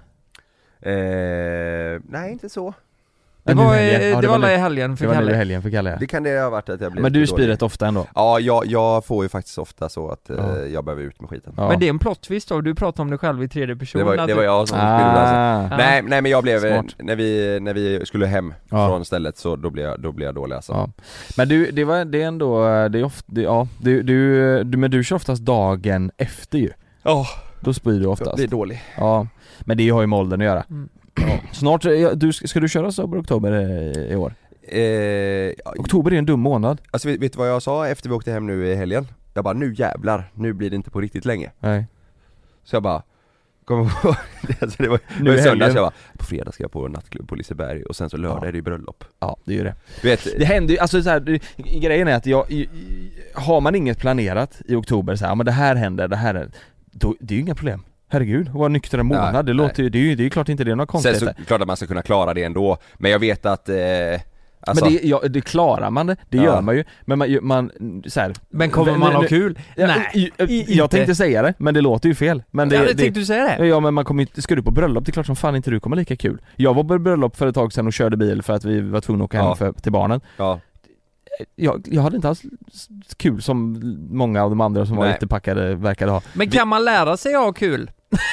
[SPEAKER 5] Eh, nej, inte så.
[SPEAKER 3] Det
[SPEAKER 2] Ja, nu
[SPEAKER 3] var,
[SPEAKER 2] i helgen.
[SPEAKER 3] eh,
[SPEAKER 2] Ja,
[SPEAKER 3] det var
[SPEAKER 2] nu-
[SPEAKER 3] alla i helgen
[SPEAKER 2] Det
[SPEAKER 3] för
[SPEAKER 2] var nu i
[SPEAKER 3] Kalle.
[SPEAKER 2] helgen för Kalle, ja.
[SPEAKER 5] Det kan det ha varit att jag blev
[SPEAKER 2] Men du
[SPEAKER 5] lite
[SPEAKER 2] spyr
[SPEAKER 5] dålig.
[SPEAKER 2] rätt ofta ändå.
[SPEAKER 5] Ja, jag, jag får ju faktiskt ofta så att eh,
[SPEAKER 2] Ja.
[SPEAKER 5] jag behöver ut med skiten.
[SPEAKER 2] Ja.
[SPEAKER 3] Men det är en plot twist då, du pratar om dig själv i tredje person.
[SPEAKER 5] Det var,
[SPEAKER 3] att
[SPEAKER 5] det
[SPEAKER 3] du-
[SPEAKER 5] var jag som spydde alltså.
[SPEAKER 2] Ah.
[SPEAKER 3] Ja.
[SPEAKER 5] Nej, nej men jag blev,
[SPEAKER 2] Smart.
[SPEAKER 5] när vi, när vi skulle hem
[SPEAKER 2] Ja.
[SPEAKER 5] från stället så då blev jag, då blev jag dålig alltså.
[SPEAKER 2] Ja. Men du, det var, det är ändå, det är ofta, det, ja, du, du, du, men du kör oftast dagen efter ju.
[SPEAKER 5] Ja,
[SPEAKER 2] Då spyr du
[SPEAKER 5] jag
[SPEAKER 2] oftast.
[SPEAKER 5] blir dålig.
[SPEAKER 2] Ja, men det har ju med åldern att göra.
[SPEAKER 3] Mm.
[SPEAKER 2] Ja. Snart, ja, du, ska du köra sober oktober i, i år?
[SPEAKER 5] Eh, ja,
[SPEAKER 2] Oktober är en dum månad.
[SPEAKER 5] alltså vet, vet du vad jag sa efter vi åkte hem nu i helgen? Jag bara, nu jävlar, nu blir det inte på riktigt länge.
[SPEAKER 2] Nej.
[SPEAKER 5] Så jag bara, kom ihåg, alltså det var, det
[SPEAKER 2] Nu
[SPEAKER 5] var
[SPEAKER 2] i
[SPEAKER 5] i söndags,
[SPEAKER 2] helgen.
[SPEAKER 5] jag bara, på fredag ska jag på en nattklubb på Liseberg och sen så lördag
[SPEAKER 2] Ja.
[SPEAKER 5] är det ju bröllop.
[SPEAKER 2] Ja, det är ju det.
[SPEAKER 5] Du vet,
[SPEAKER 2] Det händer ju, alltså så här, det, grejen är att jag, i, i, har man inget planerat i oktober så här, ja, men det här händer, det här är, då, det är ju inga problem. Herregud, att vara nykter en månad,
[SPEAKER 5] Nej,
[SPEAKER 2] det låter ju, det är ju, det är ju klart inte det är några
[SPEAKER 5] sen
[SPEAKER 2] konstigheter.
[SPEAKER 5] så klart att man ska kunna klara det ändå, men jag vet att eh, alltså,
[SPEAKER 2] Men det, ja, det klarar man det, det
[SPEAKER 5] Ja.
[SPEAKER 2] gör man ju. Men man, man så här,
[SPEAKER 3] Men kommer man ha kul?
[SPEAKER 2] Ja,
[SPEAKER 3] Nej,
[SPEAKER 2] i, jag,
[SPEAKER 3] i-
[SPEAKER 2] jag
[SPEAKER 3] inte.
[SPEAKER 2] tänkte säga det, men det låter ju fel. Men det,
[SPEAKER 3] jag hade
[SPEAKER 2] det,
[SPEAKER 3] tänkt du säga det.
[SPEAKER 2] Ja men man kommer inte, ska du på bröllop, det är klart som fan inte du kommer lika kul. Jag var på bröllop för ett tag sedan och körde bil för att vi var tvungna att åka hem
[SPEAKER 5] Ja.
[SPEAKER 2] för, till barnen.
[SPEAKER 5] ja,
[SPEAKER 2] Jag, jag hade inte alls kul som många av de andra som var
[SPEAKER 5] Nej.
[SPEAKER 2] utepackade verkade ha.
[SPEAKER 3] Men kan man lära sig att ha kul?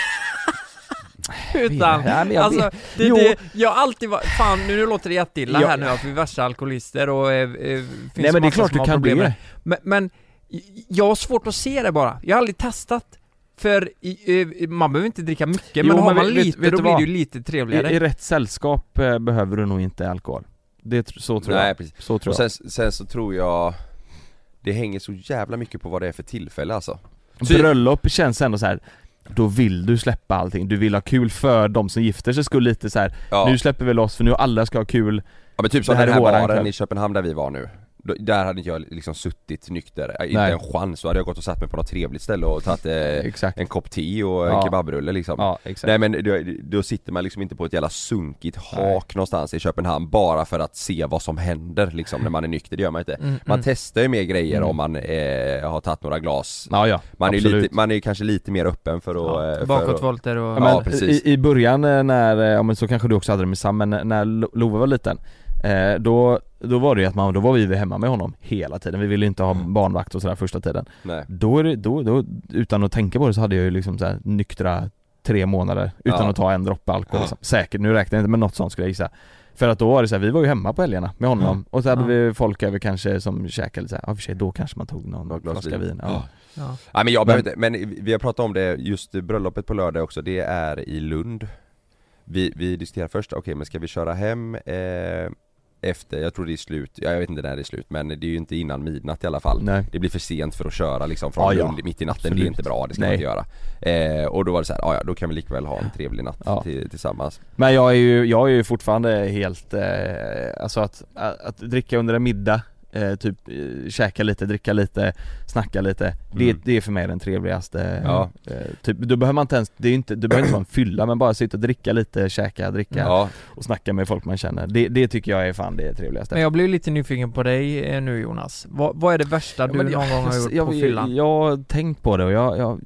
[SPEAKER 3] Utan,
[SPEAKER 2] Ja, men jag
[SPEAKER 3] alltså,
[SPEAKER 2] vet.
[SPEAKER 3] det,
[SPEAKER 2] Jo.
[SPEAKER 3] det, jag har alltid varit, fan nu, nu låter det jätteilla
[SPEAKER 2] Ja.
[SPEAKER 3] här nu att vi är värsta alkoholister och eh, eh, finns
[SPEAKER 2] Nej men det är
[SPEAKER 3] massa
[SPEAKER 2] klart
[SPEAKER 3] som
[SPEAKER 2] du
[SPEAKER 3] har
[SPEAKER 2] kan
[SPEAKER 3] problem
[SPEAKER 2] bli
[SPEAKER 3] med
[SPEAKER 2] det.
[SPEAKER 3] Men, men jag har svårt att se det bara, jag har aldrig testat. För i, eh, man behöver inte dricka mycket,
[SPEAKER 2] Jo,
[SPEAKER 3] men har
[SPEAKER 2] men
[SPEAKER 3] man
[SPEAKER 2] vet-
[SPEAKER 3] lite
[SPEAKER 2] vet
[SPEAKER 3] då
[SPEAKER 2] du
[SPEAKER 3] blir
[SPEAKER 2] vad?
[SPEAKER 3] det ju lite trevligare.
[SPEAKER 2] I, I rätt sällskap eh, behöver du nog inte alkohol. Det, tr- så tror
[SPEAKER 5] Nej,
[SPEAKER 2] jag.
[SPEAKER 5] precis.
[SPEAKER 2] Så tror
[SPEAKER 5] och
[SPEAKER 2] jag.
[SPEAKER 5] sen, sen så tror jag det hänger så jävla mycket på vad det är för tillfälle alltså.
[SPEAKER 2] Bröllop känns ändå så här. Då vill du släppa allting, du vill ha kul för de som gifter sig, skulle lite så här.
[SPEAKER 5] Ja.
[SPEAKER 2] Nu släpper vi loss för nu alla ska ha kul.
[SPEAKER 5] Ja men typ som
[SPEAKER 2] Det här
[SPEAKER 5] den här
[SPEAKER 2] är våran
[SPEAKER 5] baren
[SPEAKER 2] kväll.
[SPEAKER 5] i Köpenhamn där vi var nu. då, där hade inte jag liksom suttit nykter, inte
[SPEAKER 2] Nej.
[SPEAKER 5] en chans. Så hade jag gått och satt mig på något trevligt ställe och tagit eh, en kopp te och en
[SPEAKER 2] ja.
[SPEAKER 5] kebabrulle liksom.
[SPEAKER 2] Ja, exakt.
[SPEAKER 5] Nej men då, då sitter man liksom inte på ett jävla sunkigt hak Nej. någonstans i Köpenhamn bara för att se vad som händer liksom när man är nykter, det gör man inte. Mm, man mm. testar ju mer grejer mm. om man eh, har tagit några glas.
[SPEAKER 2] Ja, ja,
[SPEAKER 5] man, är lite, man är kanske lite mer öppen för att... Ja,
[SPEAKER 3] bakåtvolter och...
[SPEAKER 2] Ja, ja, precis. I, I början när, ja men så kanske du också hade det med Sam, men när Love var liten eh, då, då var det ju att man, då var vi hemma med honom hela tiden. Vi ville inte ha barnvakt och sådär första tiden.
[SPEAKER 5] Nej.
[SPEAKER 2] Då, är det, då, då, utan att tänka på det så hade jag ju liksom så här nyktra tre månader utan ja. att ta en droppe alkohol. Ja. Liksom. Säkert, nu räknar jag inte med något sånt skulle jag gissa. För att då var det så här, vi var ju hemma på helgerna med honom mm. och så hade ja. vi folk över kanske som käkade så här, ja för sig då kanske man tog någon flaska vin. Ja. Ja.
[SPEAKER 5] Ja. Ja, men jag behöver inte, men vi har pratat om det, just bröllopet på lördag också, det är i Lund. Vi, vi diskuterar först, okej okay, men ska vi köra hem eh, efter, jag tror det är slut, jag vet inte när det är slut, men det är ju inte innan midnatt i alla fall.
[SPEAKER 2] Nej.
[SPEAKER 5] Det blir för sent för att köra liksom från
[SPEAKER 2] ja,
[SPEAKER 5] Lund
[SPEAKER 2] ja.
[SPEAKER 5] mitt i natten. Absolut. Det är inte bra, det ska
[SPEAKER 2] Nej.
[SPEAKER 5] man inte göra. Eh, och då var det så här, ja då kan vi likväl ha en trevlig natt ja. till, tillsammans.
[SPEAKER 2] Men jag är ju, jag är ju fortfarande helt, eh, alltså att, att, att dricka under en middag, eh, typ eh, käka lite, dricka lite, snacka lite, mm. det, det är för mig den trevligaste.
[SPEAKER 5] Ja.
[SPEAKER 2] Eh, typ, då behöver man inte ens, det är inte, du behöver inte vara en fylla, men bara sitta och dricka lite, käka, dricka
[SPEAKER 5] ja.
[SPEAKER 2] och snacka med folk man känner. Det, det tycker jag är fan det trevligaste.
[SPEAKER 3] Men jag blir lite nyfiken på dig eh, nu Jonas. Vad, vad är det värsta du ja, någon
[SPEAKER 2] jag,
[SPEAKER 3] gång har gjort
[SPEAKER 2] jag,
[SPEAKER 3] på
[SPEAKER 2] jag,
[SPEAKER 3] fyllan?
[SPEAKER 2] Jag har tänkt på det och jag, jag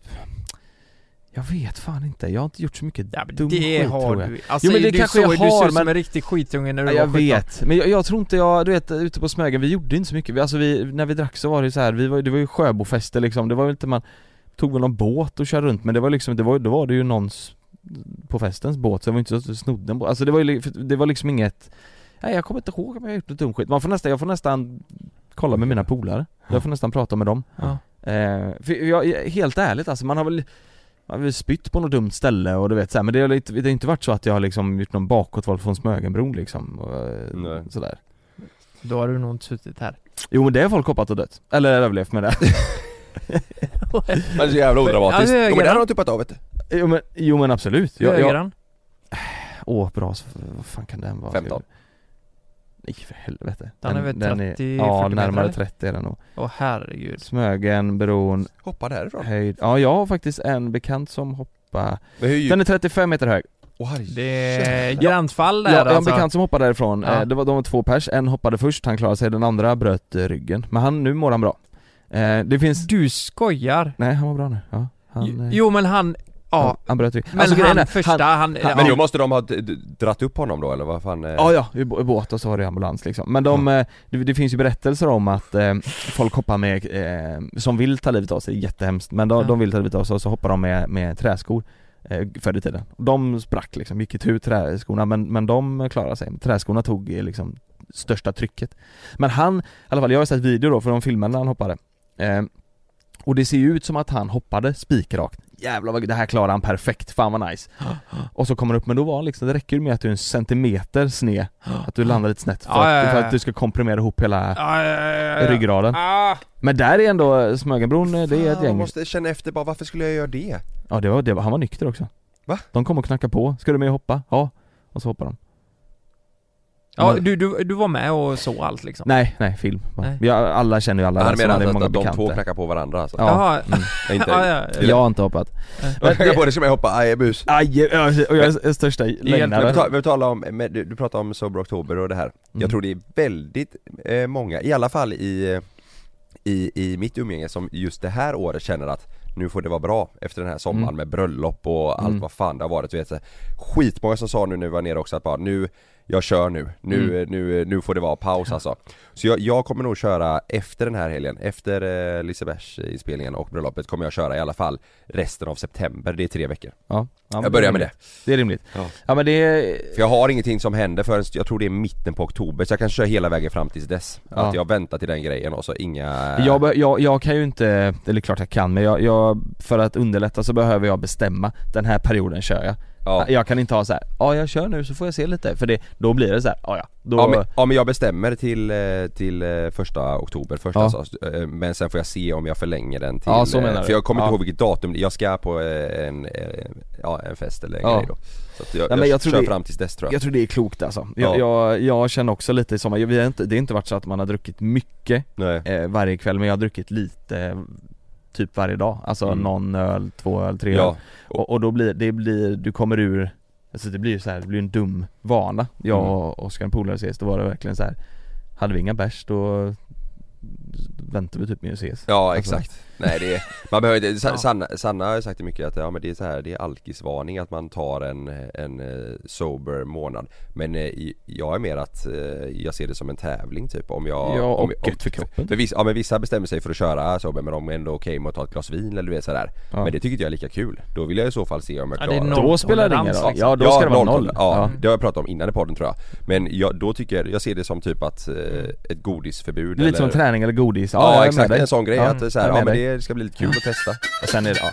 [SPEAKER 2] Jag vet fan inte, jag har inte gjort så mycket
[SPEAKER 3] ja, men
[SPEAKER 2] dum
[SPEAKER 3] det
[SPEAKER 2] skit
[SPEAKER 3] har
[SPEAKER 2] tror jag.
[SPEAKER 3] Du. Alltså,
[SPEAKER 2] jo men det
[SPEAKER 3] du
[SPEAKER 2] kanske
[SPEAKER 3] så,
[SPEAKER 2] jag har,
[SPEAKER 3] du ser
[SPEAKER 2] men...
[SPEAKER 3] som en riktig skitunge när du
[SPEAKER 2] ja,
[SPEAKER 3] var
[SPEAKER 2] jag vet, men jag, jag tror inte jag, du vet, ute på Smögen, vi gjorde inte så mycket. Vi, alltså vi, när vi drack så var det så här, vi var, det var ju sjöbofester liksom. Det var väl inte, man tog väl någon båt och körde runt, men det var liksom, det var, då var det ju någons på festens båt, så det var inte så att du snodde en båt. Alltså det var ju, det var liksom inget, nej jag kommer inte ihåg om jag har gjort något dum skit. Man får nästan, jag får nästan kolla med mina polare. Jag får nästan prata med dem.
[SPEAKER 3] Ja.
[SPEAKER 2] Eh, för jag, helt ärligt alltså, man har väl man har väl spytt på något dumt ställe och du vet så här, men det har, inte, det har inte varit så att jag har liksom gjort någon bakåtvolt från Smögenbron liksom och, sådär.
[SPEAKER 3] Då har du nog inte suttit här.
[SPEAKER 2] Jo men det har folk hoppat och dött. Eller överlevt med det.
[SPEAKER 5] Men det är så jävla odramatiskt. Ja, jo men det har de tuppat av vet du.
[SPEAKER 2] Jo men, jo, men absolut.
[SPEAKER 3] Hur höger den?
[SPEAKER 2] Åh bra, vad fan kan den vara?
[SPEAKER 5] femton.
[SPEAKER 2] Nej för helvete.
[SPEAKER 3] Den är väl trettio,
[SPEAKER 2] ja, närmare
[SPEAKER 3] meter,
[SPEAKER 2] trettio är den nog.
[SPEAKER 3] Åh herregud.
[SPEAKER 2] Smögen, bron.
[SPEAKER 5] Hoppar därifrån?
[SPEAKER 2] Höjd. Ja, jag har faktiskt en bekant som hoppar.
[SPEAKER 5] Hur...
[SPEAKER 2] Den är trettiofem meter hög.
[SPEAKER 5] Oh,
[SPEAKER 3] det är gränsfall där.
[SPEAKER 2] Ja, jag har en
[SPEAKER 3] alltså.
[SPEAKER 2] bekant som hoppade därifrån.
[SPEAKER 3] Ja.
[SPEAKER 2] Det var, de var två pers. En hoppade först, han klarade sig. Den andra bröt ryggen. Men han, nu mår han bra. Det finns...
[SPEAKER 3] Du skojar.
[SPEAKER 2] Nej, han var bra nu. Ja, han,
[SPEAKER 3] jo, men han... Ja,
[SPEAKER 2] han, han bröt ryggen.
[SPEAKER 3] Men alltså, han är, första, han, han,
[SPEAKER 5] han, Men då måste de ha d- d- dratt upp honom då, eller vad fan? Eh?
[SPEAKER 2] Ja, ja, i, b- i båt och så var det ambulans liksom. Men de, mm. det, det finns ju berättelser om att eh, folk hoppar med, eh, som vill ta livet av sig, jättehemskt. Men de, ja. de vill ta livet av sig och så hoppar de med, med träskor eh, förr i tiden. De sprack liksom, gick itu träskorna, men, men de klarade sig. Träskorna tog eh, liksom största trycket. Men han, i alla fall, jag har sett video då för de filmerna när han hoppade. Eh, och det ser ju ut som att han hoppade spikrakt. Jävlar vad det här klarar han perfekt, fan vad nice. Och så kommer det upp, men då var liksom, det räcker ju med att du är en centimeter sned, att du landar lite snett för,
[SPEAKER 3] ja, ja, ja.
[SPEAKER 2] Att, för att du ska komprimera ihop hela
[SPEAKER 3] ja, ja, ja, ja.
[SPEAKER 2] ryggraden.
[SPEAKER 3] Ah.
[SPEAKER 2] Men där är ändå Smögenbron, det är ett gäng.
[SPEAKER 5] Jag måste känna efter bara, varför skulle jag göra det?
[SPEAKER 2] Ja, det var, det var, han var nykter också.
[SPEAKER 5] Va?
[SPEAKER 2] De kom och knackade på, ska du med och hoppa? Ja, och så hoppar de.
[SPEAKER 3] Ja, du, du, du var med och så allt liksom?
[SPEAKER 2] Nej, nej, film.
[SPEAKER 3] Nej.
[SPEAKER 2] Vi har, alla känner ju alla.
[SPEAKER 5] Han menar att,
[SPEAKER 2] många
[SPEAKER 5] att de
[SPEAKER 2] bekanta.
[SPEAKER 5] två knackar på varandra alltså.
[SPEAKER 2] Ja.
[SPEAKER 3] Mm.
[SPEAKER 5] Inte,
[SPEAKER 3] ja, ja, ja.
[SPEAKER 2] Jag har inte hoppat.
[SPEAKER 5] Jag knackar på det som jag hoppar, aj bus.
[SPEAKER 2] Aj, och jag är största lögnare.
[SPEAKER 5] Vi talar om, du, du pratar om Sober Oktober och det här. Mm. Jag tror det är väldigt eh, många, i alla fall i, i, i mitt umgänge, som just det här året känner att nu får det vara bra efter den här sommaren mm. med bröllop och allt mm. vad fan det har varit. Vet, så skitmånga som sa nu när vi var nere också att bara nu, jag kör nu, nu, mm. nu, nu får det vara paus alltså. Så jag, jag kommer nog köra efter den här helgen, efter eh, Lisebergs inspelningen och bröllopet kommer jag köra i alla fall resten av september, det är tre veckor.
[SPEAKER 2] Ja, ja
[SPEAKER 5] jag börjar med det.
[SPEAKER 2] Det är rimligt.
[SPEAKER 5] Ja,
[SPEAKER 2] ja men det är...
[SPEAKER 5] För jag har ingenting som händer förrän, jag tror det är mitten på oktober, så jag kan köra hela vägen fram tills dess. Ja. Att jag väntar till den grejen och så inga...
[SPEAKER 2] Jag, jag, jag kan ju inte, eller klart jag kan, men jag, jag, för att underlätta så behöver jag bestämma, den här perioden kör jag.
[SPEAKER 5] Ja.
[SPEAKER 2] Jag kan inte ha så här, ja jag kör nu så får jag se lite. För det, då blir det så här, ja ja då...
[SPEAKER 5] Ja men, ja men jag bestämmer till, till första oktober först
[SPEAKER 2] Ja.
[SPEAKER 5] alltså. Men sen får jag se om jag förlänger den till,
[SPEAKER 2] Ja, så menar
[SPEAKER 5] för
[SPEAKER 2] du.
[SPEAKER 5] jag kommer inte
[SPEAKER 2] Ja.
[SPEAKER 5] ihåg vilket datum. Jag ska på en, ja, en fest eller en
[SPEAKER 2] Ja.
[SPEAKER 5] grej då. Så att jag,
[SPEAKER 2] Ja, men
[SPEAKER 5] jag,
[SPEAKER 2] jag tror
[SPEAKER 5] kör
[SPEAKER 2] det-
[SPEAKER 5] fram tills dess tror jag.
[SPEAKER 2] Jag tror det är klokt alltså. Jag,
[SPEAKER 5] Ja.
[SPEAKER 2] jag, jag känner också lite som, jag vet inte, det har inte varit så att man har druckit mycket
[SPEAKER 5] Nej.
[SPEAKER 2] eh, varje kväll, men jag har druckit lite eh, typ varje dag. Alltså
[SPEAKER 5] Mm.
[SPEAKER 2] någon öl, två öl, tre
[SPEAKER 5] Ja.
[SPEAKER 2] öl. Och, och då blir det blir, du kommer ur, alltså det blir ju så här, det blir en dum vana. Jag
[SPEAKER 5] Mm.
[SPEAKER 2] och Oskar en polare ses, då var det verkligen så här. Hade vi inga bärs då väntar vi typ med att ses.
[SPEAKER 5] Ja
[SPEAKER 2] Alltså.
[SPEAKER 5] exakt. Nej det är, man behöver inte,
[SPEAKER 3] Ja.
[SPEAKER 5] Sanna, Sanna har sagt det mycket att ja, men det är så här, det är alkisvarning att man tar en, en uh, sober månad. Men uh, jag är mer att uh, jag ser det som en tävling typ om jag...
[SPEAKER 2] Ja, och
[SPEAKER 5] om,
[SPEAKER 2] gött för kroppen.
[SPEAKER 5] För vissa, ja men vissa bestämmer sig för att köra sober men de är ändå okej med att ta ett glas vin eller du vet sådär.
[SPEAKER 2] Ja.
[SPEAKER 5] Men det tycker inte jag är lika kul. Då vill jag i så fall se om jag
[SPEAKER 3] Ja, det är
[SPEAKER 5] klarar
[SPEAKER 3] noll
[SPEAKER 2] Då spelar det ingen
[SPEAKER 3] tolerans,
[SPEAKER 2] roll.
[SPEAKER 3] liksom.
[SPEAKER 2] Ja, då ska det vara noll.
[SPEAKER 5] Ja,
[SPEAKER 2] Ja.
[SPEAKER 5] det har jag pratat om innan i podden tror jag. Men jag, då tycker jag, jag ser det som typ att uh, ett godisförbud
[SPEAKER 2] Det är lite
[SPEAKER 5] eller...
[SPEAKER 2] som träning eller godis.
[SPEAKER 5] Ja,
[SPEAKER 2] jag är
[SPEAKER 5] exakt,
[SPEAKER 2] med dig.
[SPEAKER 5] en sån grej
[SPEAKER 2] Ja,
[SPEAKER 5] att det är så här,
[SPEAKER 2] jag är
[SPEAKER 5] ja
[SPEAKER 2] med
[SPEAKER 5] men
[SPEAKER 2] dig.
[SPEAKER 5] det ska bli lite kul att testa.
[SPEAKER 2] Och sen är det, ja.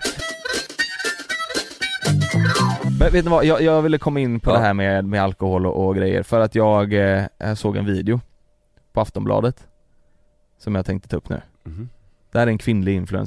[SPEAKER 2] Men vet ni vad, jag, jag ville komma in på
[SPEAKER 5] Ja.
[SPEAKER 2] det här med, med alkohol och, och grejer. För att jag eh, såg en video på Aftonbladet som jag tänkte ta upp nu.
[SPEAKER 5] Mhm.
[SPEAKER 2] Det här är en kvinnlig influencer.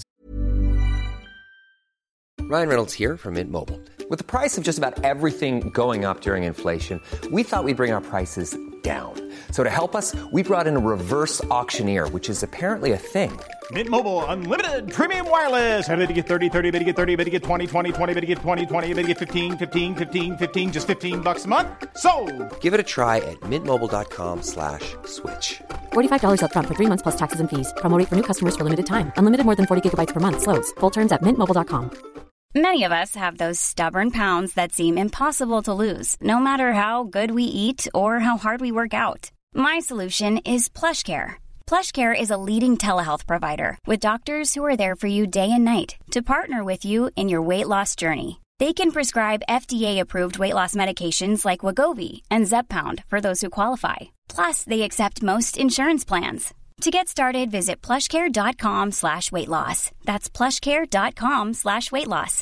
[SPEAKER 8] Ryan Reynolds here from Mint Mobile. With the price of just about everything going up during inflation, we thought we'd bring our prices down. So to help us, we brought in a reverse auctioneer, which is apparently a thing.
[SPEAKER 9] Mint Mobile Unlimited Premium Wireless. How to get thirty, thirty, bit to get thirty, bit to get twenty, twenty, twenty, bit to get twenty, twenty, bit to get fifteen, fifteen, fifteen, fifteen, just fifteen bucks a month? Sold!
[SPEAKER 8] Give it a try at mintmobile.com slash switch.
[SPEAKER 10] forty-five dollars up front for three months plus taxes and fees. Promo rate for new customers for limited time. Unlimited more than forty gigabytes per month slows. Full terms at mint mobile dot com.
[SPEAKER 11] Many of us have those stubborn pounds that seem impossible to lose, no matter how good we eat or how hard we work out. My solution is PlushCare. PlushCare is a leading telehealth provider with doctors who are there for you day and night to partner with you in your weight loss journey. They can prescribe F D A-approved weight loss medications like Wegovy and Zepbound for those who qualify. Plus, they accept most insurance plans. To get started, visit plushcare.com slash weight loss. That's plushcare.com slash weight loss.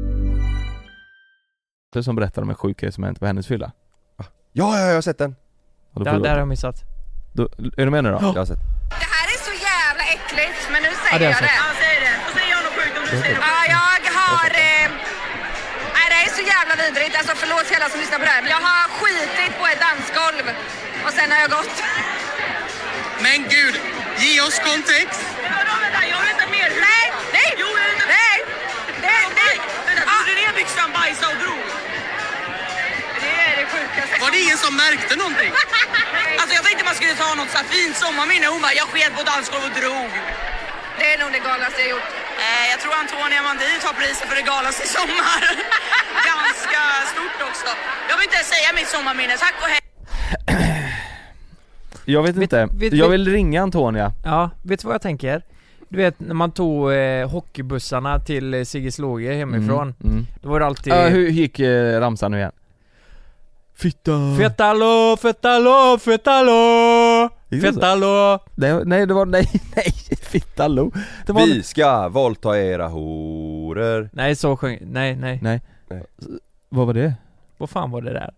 [SPEAKER 2] Det som berättar om en sjuk grej som hänt på hennes fylla.
[SPEAKER 5] Ja, ja, jag har sett den.
[SPEAKER 2] Och då
[SPEAKER 3] Där,
[SPEAKER 2] får du-
[SPEAKER 3] där har jag missat.
[SPEAKER 2] då, är du med nu då?
[SPEAKER 5] Jag har sett.
[SPEAKER 4] Det här är så jävla äckligt, men nu
[SPEAKER 3] Ja,
[SPEAKER 4] säger
[SPEAKER 3] det har
[SPEAKER 4] jag
[SPEAKER 3] jag
[SPEAKER 4] det.
[SPEAKER 3] sett.
[SPEAKER 4] Ja, säg det. Och säger jag något sjukt om du säger det. Ja, jag har... Eh... Nej, det är så jävla vidrigt. Alltså förlåt till alla som lyssnar på det här. Men jag har skitit på ett dansgolv. Och sen har jag gått.
[SPEAKER 12] Men gud, ge oss kontext.
[SPEAKER 4] Vadå, vänta, jag vill inte mer. Nej, nej, jo, jag vill inte. Nej, nej, nej. Vänta, tog du ner byxan, bajsa och drog? Det är det sjukaste.
[SPEAKER 12] Var det ingen som märkte någonting?
[SPEAKER 4] Alltså jag tänkte man skulle ta något så här fint sommarminne. Hon bara, jag sket på dansgolv och drog. Det är nog det galnaste jag gjort. Eh, jag tror Antonia Mandin tar priset för det galnaste i sommar. Ganska stort också. Jag vill inte säga mitt sommarminne. Tack och hej.
[SPEAKER 2] Jag vet inte.
[SPEAKER 3] vet-
[SPEAKER 2] jag
[SPEAKER 3] vet-
[SPEAKER 2] vill ringa Antonia.
[SPEAKER 3] Ja, vet du vad jag tänker? Du vet när man tog eh, hockeybussarna till eh, Sigges Loge hemifrån.
[SPEAKER 2] Mm, mm.
[SPEAKER 3] Då var det alltid
[SPEAKER 2] Ja, hur gick eh, ramsan nu igen? Fitta.
[SPEAKER 3] Fetalo, fetalo, fetalo,
[SPEAKER 2] Gick det så?
[SPEAKER 3] fetalo.
[SPEAKER 2] Nej, nej, det var nej, nej, Fittalo. Det var
[SPEAKER 5] Vi ska våldta era horor.
[SPEAKER 3] Nej, så sjöng, nej, nej.
[SPEAKER 2] Nej.
[SPEAKER 5] Nej.
[SPEAKER 2] Vad var det?
[SPEAKER 3] Vad fan var det där?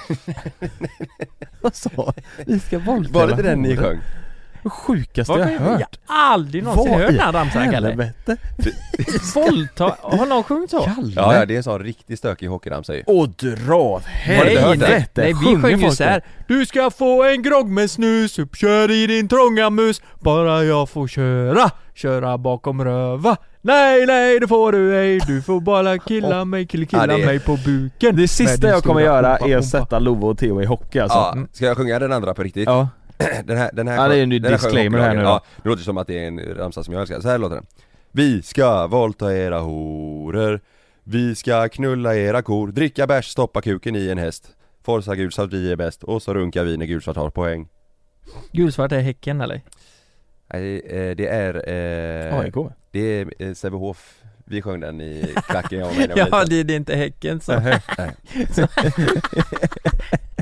[SPEAKER 2] Vad sa? Vi ska våldta.
[SPEAKER 5] Var det inte den ni sjöng?
[SPEAKER 2] Det sjukaste
[SPEAKER 3] Varför?
[SPEAKER 2] jag hört.
[SPEAKER 3] Jag har aldrig någonsin hört den här ramsan, Kalle.
[SPEAKER 2] helvete?
[SPEAKER 3] Våldta, har någon sjungit så?
[SPEAKER 2] Kalle?
[SPEAKER 5] Ja, ja, det är en sån riktigt stökig hockeyramsa ju.
[SPEAKER 2] Och dra åt
[SPEAKER 3] Nej,
[SPEAKER 2] helvete.
[SPEAKER 3] nej, nej, vi
[SPEAKER 2] Sjunger
[SPEAKER 3] sjöng ju
[SPEAKER 2] folk
[SPEAKER 3] så här. Du ska få en grogg med snus, uppkör i din trånga mus. Bara jag får köra, köra bakom röva. Nej, nej, det får du ej. Du får bara killa mig, killa, killa
[SPEAKER 5] Ja, det är-
[SPEAKER 3] mig på buken.
[SPEAKER 2] Det
[SPEAKER 3] Med
[SPEAKER 2] sista
[SPEAKER 3] din
[SPEAKER 2] jag kommer
[SPEAKER 3] stora
[SPEAKER 2] göra
[SPEAKER 3] umpa,
[SPEAKER 2] är att
[SPEAKER 3] umpa.
[SPEAKER 2] sätta Love och Theo i hockey alltså.
[SPEAKER 5] Ja, ska jag sjunga den andra på riktigt?
[SPEAKER 2] Ja.
[SPEAKER 5] Den här, den här,
[SPEAKER 2] Ja, det är en ny
[SPEAKER 5] den här sjöng
[SPEAKER 2] disclaimer här nu då.
[SPEAKER 5] Ja, det låter som att det är en ramsa som jag älskar. Så här låter den. Vi ska våldta era horor. Vi ska knulla era kor. Dricka bärs, stoppa kuken i en häst. Forsa gulsvart, vi är bäst. Och så runkar vi när gulsvart har poäng.
[SPEAKER 3] Gulsvart är Häcken eller?
[SPEAKER 5] Nej, eh, det är... Eh,
[SPEAKER 2] A I K.
[SPEAKER 5] det är eh, Sävehof. Vi sjöng den i klacken jag och mig när jag var
[SPEAKER 3] Ja,
[SPEAKER 5] liten.
[SPEAKER 3] det, det är inte Häcken så.
[SPEAKER 5] Nej.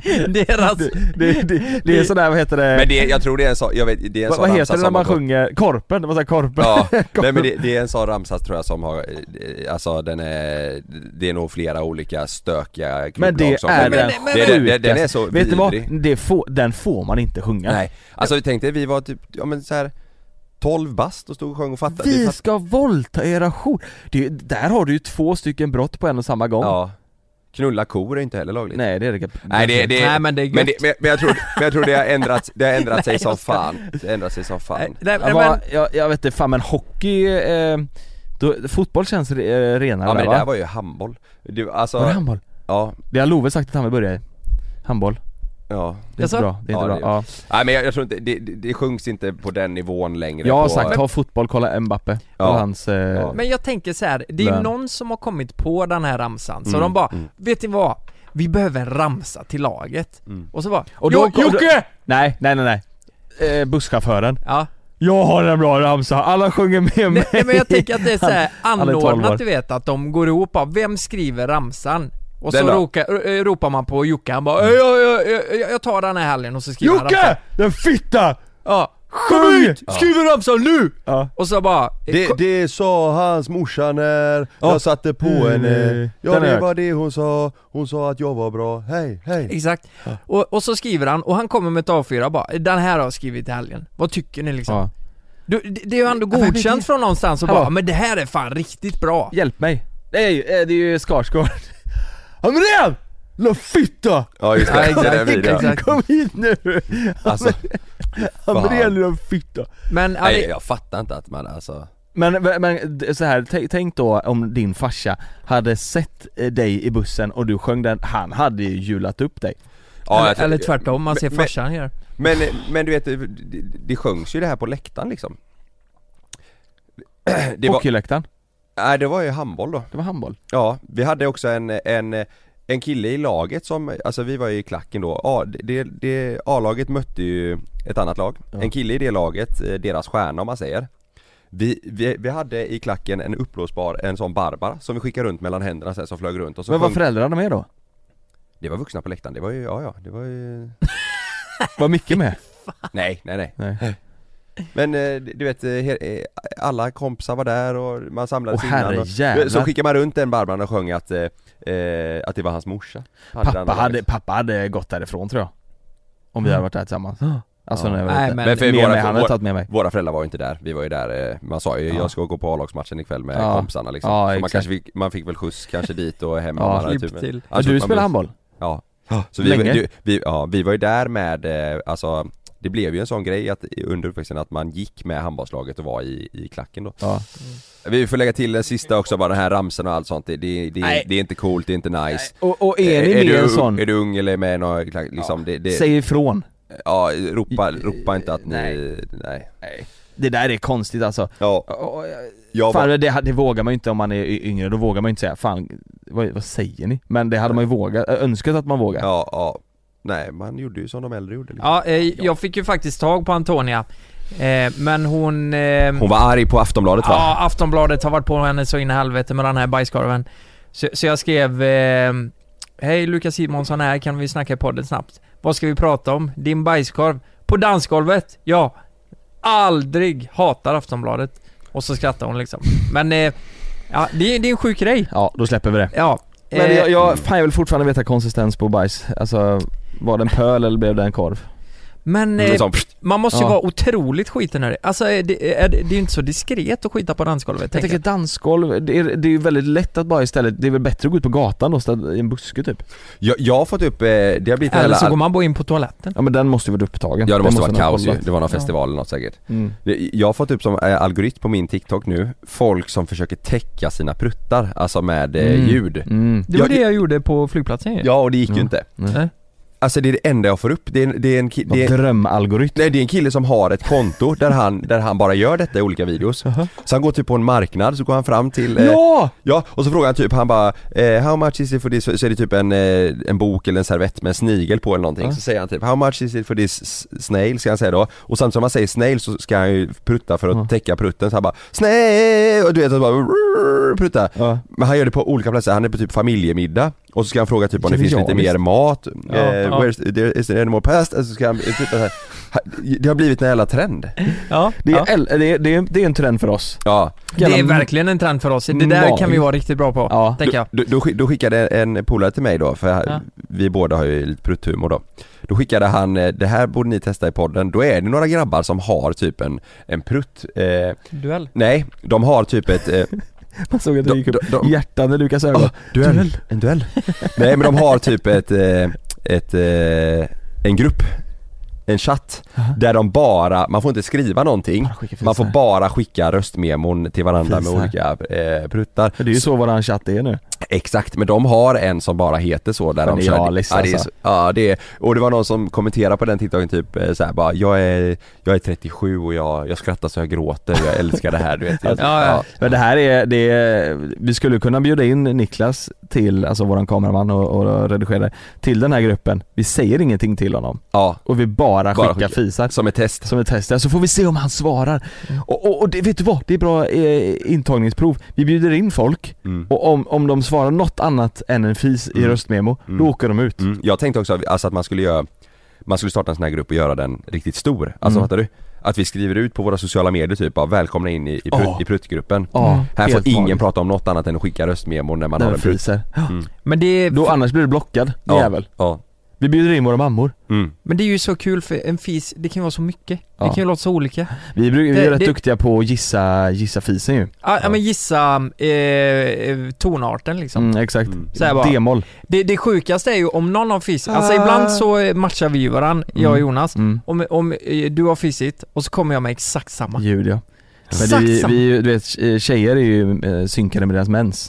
[SPEAKER 3] Deras...
[SPEAKER 2] det, det, det, det är sådär, vad heter det?
[SPEAKER 5] Men det, jag tror det är en sån, jag vet, det är en
[SPEAKER 2] Va,
[SPEAKER 5] sån
[SPEAKER 2] vad
[SPEAKER 5] ramsa
[SPEAKER 2] heter det när
[SPEAKER 5] som
[SPEAKER 2] man
[SPEAKER 5] har-
[SPEAKER 2] sjunger korpen? Det var såhär korpen.
[SPEAKER 5] Ja,
[SPEAKER 2] Korpen.
[SPEAKER 5] nej men det, det är en sån ramsa tror jag som har, eh, alltså den är, det är nog flera olika stökiga
[SPEAKER 2] Men det
[SPEAKER 5] som
[SPEAKER 2] är
[SPEAKER 5] men,
[SPEAKER 2] den
[SPEAKER 5] men, det, det, den är så
[SPEAKER 2] Vet du vad?
[SPEAKER 5] vidrig.
[SPEAKER 2] Det får, den får man inte sjunga.
[SPEAKER 5] Nej, alltså vi tänkte, vi var typ, ja men så här tolv bast och stod och sjöng och fattade.
[SPEAKER 2] Vi
[SPEAKER 5] fatt...
[SPEAKER 2] ska våldta era jour. Det, där har du ju två stycken brott på en och samma gång.
[SPEAKER 5] Ja. Knulla kor är inte heller lagligt.
[SPEAKER 2] Nej, det är det.
[SPEAKER 5] Nej, det, det,
[SPEAKER 3] Nej men det är gött.
[SPEAKER 5] men, det, men, men, jag tror, men jag tror det har ändrat, det har ändrat sig som fan. Det har ändrat sig som fan.
[SPEAKER 3] Nej, nej,
[SPEAKER 2] Jag,
[SPEAKER 3] men,
[SPEAKER 2] var, jag, jag vet inte fan, men hockey eh, då, fotboll känns eh, renare
[SPEAKER 5] Ja men
[SPEAKER 2] där,
[SPEAKER 5] det
[SPEAKER 2] va?
[SPEAKER 5] där var ju handboll. Du, alltså,
[SPEAKER 2] Var det handboll?
[SPEAKER 5] Ja.
[SPEAKER 2] Det har Love sagt att han vill börja i. Handboll.
[SPEAKER 5] Ja.
[SPEAKER 2] Det är inte bra, det är inte
[SPEAKER 5] ja,
[SPEAKER 2] bra.
[SPEAKER 5] det,
[SPEAKER 2] Ja.
[SPEAKER 5] Nej men jag, jag tror inte, det, det, det sjungs inte på den nivån längre.
[SPEAKER 2] Jag har
[SPEAKER 5] på,
[SPEAKER 2] sagt, ta fotboll, kolla Mbappé.
[SPEAKER 5] Ja.
[SPEAKER 2] Och hans... Eh,
[SPEAKER 5] Ja.
[SPEAKER 3] men jag tänker så här, det är ju
[SPEAKER 2] Lön.
[SPEAKER 3] någon som har kommit på den här ramsan. Så
[SPEAKER 5] Mm,
[SPEAKER 3] de bara,
[SPEAKER 5] mm.
[SPEAKER 3] vet ni vad? Vi behöver en ramsa till laget.
[SPEAKER 5] Mm.
[SPEAKER 3] Och så bara,
[SPEAKER 2] Och
[SPEAKER 3] jo,
[SPEAKER 2] då-
[SPEAKER 3] Jocke!
[SPEAKER 2] Nej, nej, nej, nej. Eh, busschauffören.
[SPEAKER 3] Ja.
[SPEAKER 2] Jag har en bra ramsa, alla sjunger med mig.
[SPEAKER 3] Nej, nej men jag tänker att det är så här
[SPEAKER 2] Han- han är tolv år.
[SPEAKER 3] anordnat, du vet, att de går ihop av, vem skriver ramsan? Och så
[SPEAKER 5] Den då?
[SPEAKER 3] ropar, äh, ropar man på Jocke, han bara, jag, jag, jag, jag tar den här helgen och så skriver han ramsan.
[SPEAKER 2] Jocke! Den fitta!
[SPEAKER 3] Ja,
[SPEAKER 2] Sjung ut!
[SPEAKER 3] skriv en ramsa nu!
[SPEAKER 2] Ja.
[SPEAKER 3] Och så bara,
[SPEAKER 5] Det, det sa hans morsa när
[SPEAKER 2] Ja.
[SPEAKER 5] jag satte på
[SPEAKER 2] Mm,
[SPEAKER 5] henne. Ja
[SPEAKER 2] den har
[SPEAKER 5] det
[SPEAKER 2] jag
[SPEAKER 5] var det hon sa. Hon sa att jag var bra. Hej, hej.
[SPEAKER 3] exakt. Och, och så skriver han, och han kommer med ett A fyra bara, den här har jag skrivit i helgen. Vad tycker ni liksom?
[SPEAKER 2] Ja.
[SPEAKER 3] Du, det, det är ju ändå
[SPEAKER 2] Ja, men
[SPEAKER 3] godkänt
[SPEAKER 2] det-
[SPEAKER 3] från någonstans och
[SPEAKER 2] Hallå.
[SPEAKER 3] bara, men det här är fan riktigt bra.
[SPEAKER 2] Hjälp mig. Det är ju, eh, det är ju Skarsgård. Hamrén! La fitta!
[SPEAKER 5] Ja just det,
[SPEAKER 3] Ja, exakt,
[SPEAKER 5] det där videon.
[SPEAKER 3] exakt.
[SPEAKER 2] Kom hit nu!
[SPEAKER 5] Alltså,
[SPEAKER 2] Hamrén, la fitta.
[SPEAKER 3] Men, ja,
[SPEAKER 5] nej
[SPEAKER 3] det,
[SPEAKER 5] jag fattar inte att man alltså.
[SPEAKER 2] Men, men så här, t- tänk då om din farsa hade sett eh, dig i bussen och du sjöng den, han hade ju hjulat upp dig.
[SPEAKER 5] Ja,
[SPEAKER 3] eller,
[SPEAKER 5] jag tror-
[SPEAKER 3] eller tvärtom, man ser
[SPEAKER 5] men-
[SPEAKER 3] farsan här.
[SPEAKER 5] Men, men du vet, det, det, det sjöngs ju det här på läktaren liksom. Det var,
[SPEAKER 2] Hockeyläktaren,
[SPEAKER 5] nej det var ju handboll då.
[SPEAKER 2] det var handboll.
[SPEAKER 5] Ja, vi hade också en, en, en kille i laget som, alltså vi var ju i klacken då. Ja, det, det, A-laget mötte ju ett annat lag.
[SPEAKER 2] Ja.
[SPEAKER 5] En kille i det laget, eh, deras stjärna om man säger. Vi, vi, vi hade i klacken en upplåsbar, en sån Barbara som vi skickade runt mellan händerna så här, som flög runt och så
[SPEAKER 2] Men var
[SPEAKER 5] sjöng-
[SPEAKER 2] föräldrarna med då?
[SPEAKER 5] Det var vuxna på läktaren, det var ju, ja ja, det var ju
[SPEAKER 2] Var mycket med?
[SPEAKER 5] Nej, nej, nej.
[SPEAKER 2] Nej.
[SPEAKER 5] Men eh, du vet, eh, he- eh, alla kompisar var där och man samlades
[SPEAKER 2] Åh,
[SPEAKER 5] innan och,
[SPEAKER 2] herrejävlar.
[SPEAKER 5] så skickade man runt den Barbara och sjöng att, eh, eh, att det var hans morsa. Hade den
[SPEAKER 2] Pappa hade,
[SPEAKER 5] laget.
[SPEAKER 2] pappa hade gått därifrån tror jag. Om vi hade varit där tillsammans. Alltså
[SPEAKER 5] Ja.
[SPEAKER 2] när jag var
[SPEAKER 3] Nej,
[SPEAKER 2] liten.
[SPEAKER 3] men-
[SPEAKER 5] Men för
[SPEAKER 2] med
[SPEAKER 5] våra,
[SPEAKER 2] mig, han hade
[SPEAKER 5] våra,
[SPEAKER 2] tagit med mig.
[SPEAKER 5] våra föräldrar var ju inte där, vi var ju där, eh, man sa ju
[SPEAKER 2] Ja.
[SPEAKER 5] jag ska gå på A-lagsmatchen ikväll med
[SPEAKER 2] Ja.
[SPEAKER 5] kompisarna liksom.
[SPEAKER 2] Ja,
[SPEAKER 5] så man
[SPEAKER 2] exakt.
[SPEAKER 5] kanske fick, man fick väl skjuts kanske dit och hem
[SPEAKER 2] Ja,
[SPEAKER 5] om man hade
[SPEAKER 3] klipp
[SPEAKER 5] tur med-
[SPEAKER 3] till.
[SPEAKER 5] Ja,
[SPEAKER 2] Men
[SPEAKER 5] så
[SPEAKER 2] du
[SPEAKER 5] man
[SPEAKER 2] spelar
[SPEAKER 5] buss.
[SPEAKER 2] handboll?
[SPEAKER 5] Ja, så vi,
[SPEAKER 2] Länge?
[SPEAKER 5] du, vi, ja, vi var ju där med, eh, alltså det blev ju en sån grej att under uppväxten att man gick med handbollslaget och var i, i klacken då.
[SPEAKER 2] Ja.
[SPEAKER 5] Vi får lägga till den sista också, bara den här ramsen och allt sånt, det, det, det,
[SPEAKER 2] Nej.
[SPEAKER 5] det är inte coolt, det är inte nice.
[SPEAKER 2] Och, och är ni
[SPEAKER 5] är,
[SPEAKER 2] med
[SPEAKER 5] du,
[SPEAKER 2] en sån?
[SPEAKER 5] är du ung eller med någon, liksom, det, det,
[SPEAKER 2] Säg ifrån.
[SPEAKER 5] ja, ropa, ropa inte att ni,
[SPEAKER 2] Nej.
[SPEAKER 5] nej.
[SPEAKER 2] Nej. Det där är konstigt alltså.
[SPEAKER 5] Ja,
[SPEAKER 2] Och,
[SPEAKER 5] jag
[SPEAKER 2] fan,
[SPEAKER 5] var,
[SPEAKER 2] det, det vågar man ju inte om man är yngre, då vågar man ju inte säga fan, vad, vad säger ni? Men det hade man ju vågat, önskat att man vågar.
[SPEAKER 5] ja, ja, nej man gjorde ju som de äldre gjorde liksom.
[SPEAKER 3] Ja, eh, jag fick ju faktiskt tag på Antonia. Eh, men hon... Eh,
[SPEAKER 5] Hon var arg på Aftonbladet va?
[SPEAKER 3] Ja, Aftonbladet har varit på henne så in i helvete med den här bajskorven. Så, så jag skrev eh, hej, Lukas Simonsson här, kan vi snacka i podden snabbt? Vad ska vi prata om? Din bajskorv? På dansgolvet? Ja. Aldrig hatar Aftonbladet. Och så skrattar hon liksom. Men eh, ja, det, är- det är en sjuk grej.
[SPEAKER 2] Ja, då släpper vi det.
[SPEAKER 3] Ja.
[SPEAKER 2] Men
[SPEAKER 3] eh,
[SPEAKER 2] jag, jag, fan, jag vill fortfarande veta konsistens på bajs. Alltså, var det en pöl eller blev det en korv?
[SPEAKER 3] Men
[SPEAKER 5] Mm,
[SPEAKER 3] eh,
[SPEAKER 5] som-
[SPEAKER 3] man måste ju
[SPEAKER 2] Ja.
[SPEAKER 3] vara otroligt skitnödig. Alltså är det, är det, det är ju inte så diskret att skita på dansgolvet.
[SPEAKER 2] Jag
[SPEAKER 3] tänker
[SPEAKER 2] tänker dansgolv, det är, det är ju väldigt lätt att bara istället, det är väl bättre att gå ut på gatan då, istället i en buske typ.
[SPEAKER 5] Jag, jag har fått upp, eh, det har blivit en
[SPEAKER 3] Eller
[SPEAKER 5] jävla-
[SPEAKER 3] så går man bara in på toaletten.
[SPEAKER 2] Ja men den måste ju vara upptagen.
[SPEAKER 5] Ja det måste vara
[SPEAKER 2] man
[SPEAKER 5] kaos ju,
[SPEAKER 2] kolla.
[SPEAKER 5] det var någon
[SPEAKER 3] Ja.
[SPEAKER 5] festival eller något säkert.
[SPEAKER 2] Mm.
[SPEAKER 5] Det- Jag har fått upp som eh, algoritm på min TikTok nu, folk som försöker täcka sina pruttar, alltså med eh,
[SPEAKER 2] Mm.
[SPEAKER 5] ljud.
[SPEAKER 2] Mm.
[SPEAKER 3] Det var
[SPEAKER 5] Jag-
[SPEAKER 3] det jag gjorde på flygplatsen ju.
[SPEAKER 5] Ja och det gick ju
[SPEAKER 2] Ja.
[SPEAKER 5] inte.
[SPEAKER 2] Nej.
[SPEAKER 5] Alltså det är det enda jag får upp, det är, en- det är en ki- det är,
[SPEAKER 2] Drömalgoritm.
[SPEAKER 5] nej, det är en kille som har ett konto där han, där han bara gör detta i olika videos.
[SPEAKER 2] Jaha.
[SPEAKER 5] Så han går typ på en marknad, så går han fram till eh,
[SPEAKER 2] Ja!
[SPEAKER 5] Ja, och så frågar han typ, han bara eh, how much is it for this? Så är det typ en, eh, en bok eller en servett med en snigel på eller någonting.
[SPEAKER 2] Ja.
[SPEAKER 5] Så säger han typ, how much is it for this s- snail? Ska han säga då. Och samtidigt som han säger snail så ska han ju prutta för att
[SPEAKER 2] Ja.
[SPEAKER 5] täcka prutten. Så han bara, snail! Och du vet, så bara prutta.
[SPEAKER 2] Ja.
[SPEAKER 5] Men han gör det på olika platser, han är på typ familjemiddag. Och så ska han fråga typ om det
[SPEAKER 2] Känner
[SPEAKER 5] finns
[SPEAKER 2] jag
[SPEAKER 5] lite
[SPEAKER 2] visst.
[SPEAKER 5] mer mat.
[SPEAKER 3] Ja,
[SPEAKER 5] eh,
[SPEAKER 3] ja.
[SPEAKER 5] Where's, there, is there any more pasta? Så ska han, typ så här. Det har blivit en jävla trend.
[SPEAKER 3] Ja,
[SPEAKER 2] Det är,
[SPEAKER 3] ja.
[SPEAKER 2] el- det, är, det, är, det är en trend för oss.
[SPEAKER 5] Ja.
[SPEAKER 3] Det är
[SPEAKER 2] Jävla-
[SPEAKER 3] verkligen en trend för oss. Det där
[SPEAKER 2] Mag.
[SPEAKER 3] kan vi vara riktigt bra på,
[SPEAKER 2] Ja.
[SPEAKER 3] tänker jag.
[SPEAKER 5] Då, då, skick- då skickade en polare till mig då, för jag,
[SPEAKER 3] Ja.
[SPEAKER 5] vi båda har ju lite prutthumor då. Då skickade han, eh, det här borde ni testa i podden. Då är det några grabbar som har typ en, en prutt. Eh,
[SPEAKER 3] Duell.
[SPEAKER 5] nej, de har typ ett... Eh,
[SPEAKER 2] Man såg att det
[SPEAKER 5] De-
[SPEAKER 2] gick upp
[SPEAKER 5] de- de-
[SPEAKER 2] hjärtan i Lukas ögon.
[SPEAKER 5] oh, duell. En duell. Nej, men de har typ ett, eh, ett eh, en grupp. En chatt
[SPEAKER 2] Aha.
[SPEAKER 5] där de bara, man får inte skriva någonting.
[SPEAKER 2] Bara skicka
[SPEAKER 5] Man får
[SPEAKER 2] fisar.
[SPEAKER 5] bara skicka röstmemon till varandra
[SPEAKER 2] Fisar.
[SPEAKER 5] med olika eh, pruttar.
[SPEAKER 2] Det är ju så våran chatt är nu.
[SPEAKER 5] Exakt, men de har en som bara heter så där de kör.
[SPEAKER 2] Genialiskt,
[SPEAKER 5] Ja, det är
[SPEAKER 2] alltså.
[SPEAKER 5] så, ja, det är, och det var någon som kommenterade på den TikToken typ eh, så här, bara jag är jag är trettiosju och jag jag skrattar så jag gråter. Jag älskar det här, du vet. Jag,
[SPEAKER 3] Ja, ja.
[SPEAKER 2] Men det här är, det är, vi skulle kunna bjuda in Niklas till, alltså våran kameraman och, och redigerare, till den här gruppen. Vi säger ingenting till honom.
[SPEAKER 5] ja,
[SPEAKER 2] Och vi bara,
[SPEAKER 5] Bara
[SPEAKER 2] skickar
[SPEAKER 5] skicka.
[SPEAKER 2] fisar.
[SPEAKER 5] som ett test.
[SPEAKER 2] Som ett test, så får vi se om han svarar. Och, och, och det, vet du vad? Det är bra eh, intagningsprov. Vi bjuder in folk
[SPEAKER 5] Mm.
[SPEAKER 2] och om, om de svarar något annat än en fis i
[SPEAKER 5] Mm.
[SPEAKER 2] röstmemo,
[SPEAKER 5] Mm.
[SPEAKER 2] då åker de ut.
[SPEAKER 5] Mm. Jag tänkte också alltså att man skulle göra man skulle starta en sån här grupp och göra den riktigt stor. Alltså
[SPEAKER 2] Mm.
[SPEAKER 5] fattar du? Att vi skriver ut på våra sociala medier typ bara välkomna in i, i, prutt,
[SPEAKER 2] Ja.
[SPEAKER 5] i pruttgruppen.
[SPEAKER 2] Ja,
[SPEAKER 5] Här får
[SPEAKER 2] helt
[SPEAKER 5] ingen
[SPEAKER 2] magiskt.
[SPEAKER 5] prata om något annat än att skicka röstmemon när man
[SPEAKER 2] När
[SPEAKER 5] har
[SPEAKER 2] de
[SPEAKER 5] en prutt.
[SPEAKER 2] fiser.
[SPEAKER 5] Mm.
[SPEAKER 3] Men det är,
[SPEAKER 2] Då annars blir du blockad,
[SPEAKER 5] Ja.
[SPEAKER 2] jävel.
[SPEAKER 5] Ja.
[SPEAKER 2] Vi bjuder in våra mammor.
[SPEAKER 5] Mm.
[SPEAKER 3] men det är ju så kul för en fis, det kan ju vara så mycket.
[SPEAKER 2] Ja.
[SPEAKER 3] Det kan ju låta så olika.
[SPEAKER 2] Vi, bruk, vi
[SPEAKER 3] Det-
[SPEAKER 2] är rätt
[SPEAKER 3] det-
[SPEAKER 2] duktiga på att gissa, gissa fisen ju.
[SPEAKER 3] Ja, ja. men gissa eh, tonarten liksom.
[SPEAKER 2] Mm, exakt.
[SPEAKER 5] Mm.
[SPEAKER 3] Så här bara.
[SPEAKER 2] D-moll.
[SPEAKER 3] Det, det sjukaste är ju om någon har fisit, alltså ibland så eh, matchar vi ju varann, jag och
[SPEAKER 2] Mm.
[SPEAKER 3] Jonas.
[SPEAKER 2] Mm.
[SPEAKER 3] Om, om eh, du har fisit och så kommer jag med exakt samma.
[SPEAKER 2] Ljud, ja. Men det,
[SPEAKER 3] Exakt
[SPEAKER 2] vi,
[SPEAKER 3] samma.
[SPEAKER 2] vi, du vet, tjejer är ju eh, synkade med deras mens.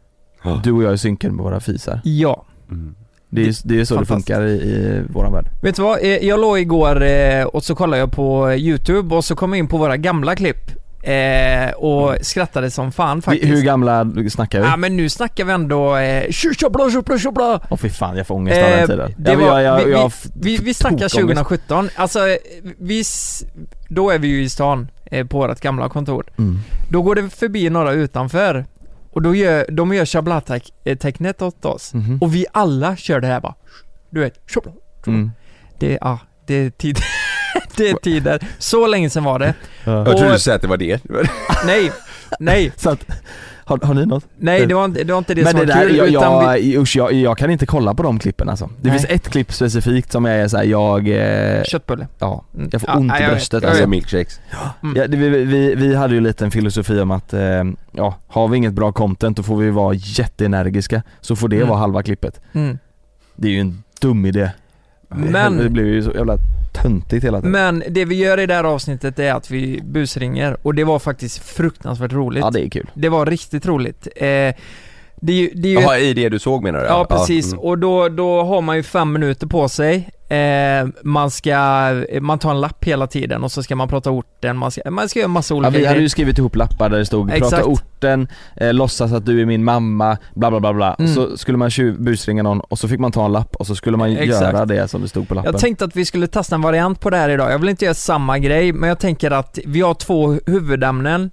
[SPEAKER 5] Ja.
[SPEAKER 2] Du och jag är synkade med våra fisar.
[SPEAKER 3] Ja.
[SPEAKER 5] Mm.
[SPEAKER 2] Det är ju det är så det
[SPEAKER 3] Fantastiskt.
[SPEAKER 2] funkar i, i våran värld.
[SPEAKER 3] Vet du vad? Eh, Jag låg igår eh, och så kollade jag på YouTube och så kom jag in på våra gamla klipp eh, och skrattade som fan
[SPEAKER 2] Vi,
[SPEAKER 3] faktiskt.
[SPEAKER 2] hur gamla snackar vi?
[SPEAKER 3] Ja men nu snackar vi ändå eh, tjubla, tjubla, tjubla.
[SPEAKER 2] Åh fy fan, jag får ångest av den
[SPEAKER 3] Eh,
[SPEAKER 2] tiden.
[SPEAKER 3] det
[SPEAKER 2] Jag-
[SPEAKER 3] var,
[SPEAKER 2] jag- jag-
[SPEAKER 3] vi,
[SPEAKER 2] jag
[SPEAKER 3] vi,
[SPEAKER 2] har f-
[SPEAKER 3] vi, vi snackar
[SPEAKER 2] tokångest.
[SPEAKER 3] tjugohundrasjutton, alltså eh, vi, s- då är vi ju i stan eh, på vårt gamla kontor.
[SPEAKER 2] Mm.
[SPEAKER 3] Då går det förbi några utanför och då gör, de gör chabla-tecknet åt oss.
[SPEAKER 2] Mhm.
[SPEAKER 3] Och vi alla kör det här bara, du vet, tjubla, tjubla.
[SPEAKER 2] Mm.
[SPEAKER 3] Det, ja, det är tid. Det är tider. Så länge sedan var det.
[SPEAKER 2] Ja.
[SPEAKER 5] Jag trodde
[SPEAKER 3] Och-
[SPEAKER 5] du sa att det var det.
[SPEAKER 3] Nej, nej,
[SPEAKER 2] Så att, har, har ni något?
[SPEAKER 3] nej det var inte det, var inte det
[SPEAKER 2] Men
[SPEAKER 3] som
[SPEAKER 2] det
[SPEAKER 3] var
[SPEAKER 2] där,
[SPEAKER 3] kul,
[SPEAKER 2] jag,
[SPEAKER 3] utan
[SPEAKER 2] jag,
[SPEAKER 3] vi,
[SPEAKER 2] usch, jag, jag kan inte kolla på de klippen alltså. Det
[SPEAKER 3] Nej.
[SPEAKER 2] finns ett klipp specifikt som är såhär, jag, eh,
[SPEAKER 3] köttbulle.
[SPEAKER 2] ja,
[SPEAKER 3] Mm.
[SPEAKER 2] jag får
[SPEAKER 3] Ja,
[SPEAKER 2] ont
[SPEAKER 3] nej,
[SPEAKER 2] i
[SPEAKER 3] jag
[SPEAKER 2] bröstet
[SPEAKER 3] vet, jag
[SPEAKER 2] alltså.
[SPEAKER 5] Alltså milkshakes.
[SPEAKER 3] Mm.
[SPEAKER 2] Ja, det, vi, vi, vi hade ju lite en filosofi om att, eh, ja, har vi inget bra content då får vi vara jätteenergiska, så får det
[SPEAKER 3] Mm.
[SPEAKER 2] vara halva klippet.
[SPEAKER 3] Mm.
[SPEAKER 2] Det är ju en dum idé.
[SPEAKER 3] Men-
[SPEAKER 2] Det blir ju så jävla töntigt hela tiden.
[SPEAKER 3] Men det vi gör i det här avsnittet är att vi busringer och det var faktiskt fruktansvärt roligt.
[SPEAKER 2] Ja, det är kul.
[SPEAKER 3] Det var riktigt roligt. Eh, det är ju, det är ju
[SPEAKER 5] Jaha, i det du såg menar du?
[SPEAKER 3] Ja, precis.
[SPEAKER 5] mm.
[SPEAKER 3] Och då, då har man ju fem minuter på sig. Eh, man ska, man tar en lapp hela tiden och så ska man prata orten, man ska, man ska göra massa
[SPEAKER 2] Ja,
[SPEAKER 3] olika
[SPEAKER 2] vi hade
[SPEAKER 3] grejer.
[SPEAKER 2] ju skrivit ihop lappar där det stod
[SPEAKER 3] Exakt.
[SPEAKER 2] prata orten, eh, låtsas att du är min mamma, bla bla bla bla.
[SPEAKER 3] Mm.
[SPEAKER 2] Och så skulle man tjuv- busringa någon och så fick man ta en lapp och så skulle man
[SPEAKER 3] Exakt.
[SPEAKER 2] göra det som det stod på lappen.
[SPEAKER 3] Jag tänkte att vi skulle testa en variant på det här idag. Jag vill inte göra samma grej, men jag tänker att vi har två huvudämnen.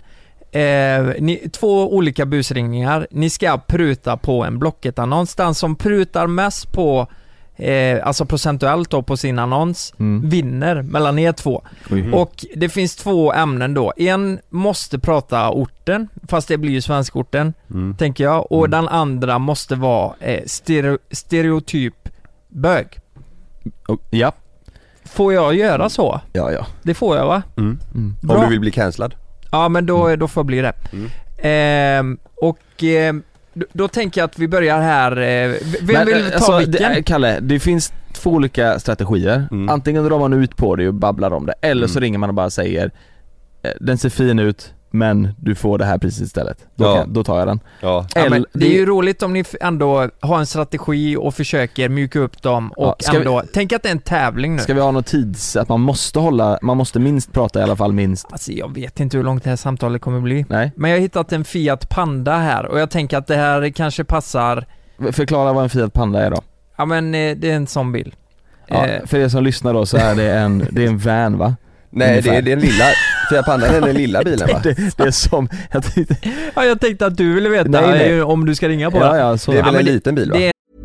[SPEAKER 3] Eh, ni, två olika busringningar. Ni ska pruta på en Blocket-annons. Den som prutar mest på, eh, alltså procentuellt då på sin annons,
[SPEAKER 2] Mm.
[SPEAKER 3] vinner mellan er två.
[SPEAKER 2] Oj.
[SPEAKER 3] Och det finns två ämnen då. En måste prata orten, fast det blir ju svenskorten,
[SPEAKER 5] Mm.
[SPEAKER 3] tänker jag. Och den andra måste vara eh, stereo, stereotyp bög.
[SPEAKER 2] Och, ja,
[SPEAKER 3] Får jag göra så?
[SPEAKER 2] ja, ja.
[SPEAKER 3] Det får jag va?
[SPEAKER 5] Mm.
[SPEAKER 2] Mm.
[SPEAKER 3] Bra.
[SPEAKER 5] Om du vill bli cancellad.
[SPEAKER 3] Ja men då, då får jag bli det.
[SPEAKER 5] Mm.
[SPEAKER 3] Ehm, och ehm, då, då tänker jag att vi börjar här. Eh, vem
[SPEAKER 2] Men,
[SPEAKER 3] vill
[SPEAKER 2] eh,
[SPEAKER 3] ta
[SPEAKER 2] alltså,
[SPEAKER 3] vilken?
[SPEAKER 2] det, Kalle, det finns två olika strategier.
[SPEAKER 5] Mm.
[SPEAKER 2] Antingen drar man ut på det och babblar om det, eller så
[SPEAKER 5] Mm.
[SPEAKER 2] ringer man och bara säger eh, den ser fin ut, men du får det här priset istället. Då,
[SPEAKER 5] Ja.
[SPEAKER 2] kan, då tar jag den.
[SPEAKER 5] Ja.
[SPEAKER 3] Ja, men
[SPEAKER 2] Eller-
[SPEAKER 3] det är ju roligt om ni f- ändå har en strategi och försöker mjuka upp dem och
[SPEAKER 2] Ja, ska
[SPEAKER 3] ändå, tänk att det är en tävling nu.
[SPEAKER 2] Ska vi ha någon tids, att man måste hålla, man måste minst prata i alla fall minst.
[SPEAKER 3] Alltså jag vet inte hur långt det här samtalet kommer bli.
[SPEAKER 2] Nej,
[SPEAKER 3] Men jag har hittat en Fiat Panda här och jag tänker att det här kanske passar.
[SPEAKER 2] förklara vad en Fiat Panda är då.
[SPEAKER 3] Ja men eh, det är en sån bil.
[SPEAKER 2] Ja,
[SPEAKER 3] Eh,
[SPEAKER 2] för er som lyssnar då så är det en, det är en van va?
[SPEAKER 5] Nej,
[SPEAKER 2] Ungefär.
[SPEAKER 5] det är, det är en lilla, Fiat Panda är den lilla bilen va?
[SPEAKER 2] Det, det är som, jag tänkte,
[SPEAKER 3] ja, jag tänkte att du ville veta
[SPEAKER 2] Nej, nej.
[SPEAKER 3] eh, om du ska ringa på
[SPEAKER 2] ja
[SPEAKER 3] den.
[SPEAKER 2] ja så.
[SPEAKER 5] Det är väl
[SPEAKER 3] men
[SPEAKER 5] en
[SPEAKER 3] det-
[SPEAKER 5] liten bil va?
[SPEAKER 3] Det är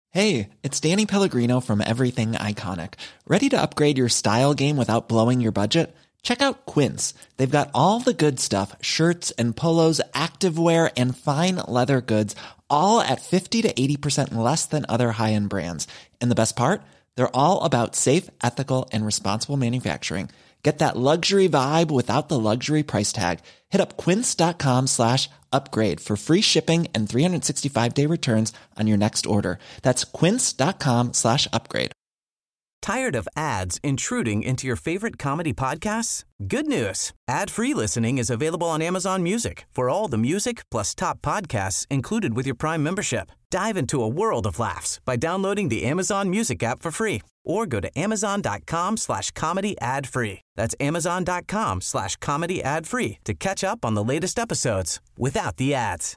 [SPEAKER 13] Hey, it's Danny Pellegrino from Everything Iconic. Ready to upgrade your style game without blowing your budget? Check out Quince. They've got all the good stuff, shirts and polos, activewear, and fine leather goods, all at fifty to eighty percent less than other high-end brands. And the best part? They're all about safe, ethical, and responsible manufacturing. Get that luxury vibe without the luxury price tag. Hit up quince.com slash upgrade for free shipping and three sixty-five day returns on your next order. That's quince.com slash upgrade.
[SPEAKER 14] Tired of ads intruding into your favorite comedy podcasts? Good news. Ad-free listening is available on Amazon Music for all the music plus top podcasts included with your Prime membership. Dive into a world of laughs by downloading the Amazon Music app for free or go to amazon.com slash comedy ad free. That's amazon.com slash comedy ad free to catch up on the latest episodes without the ads.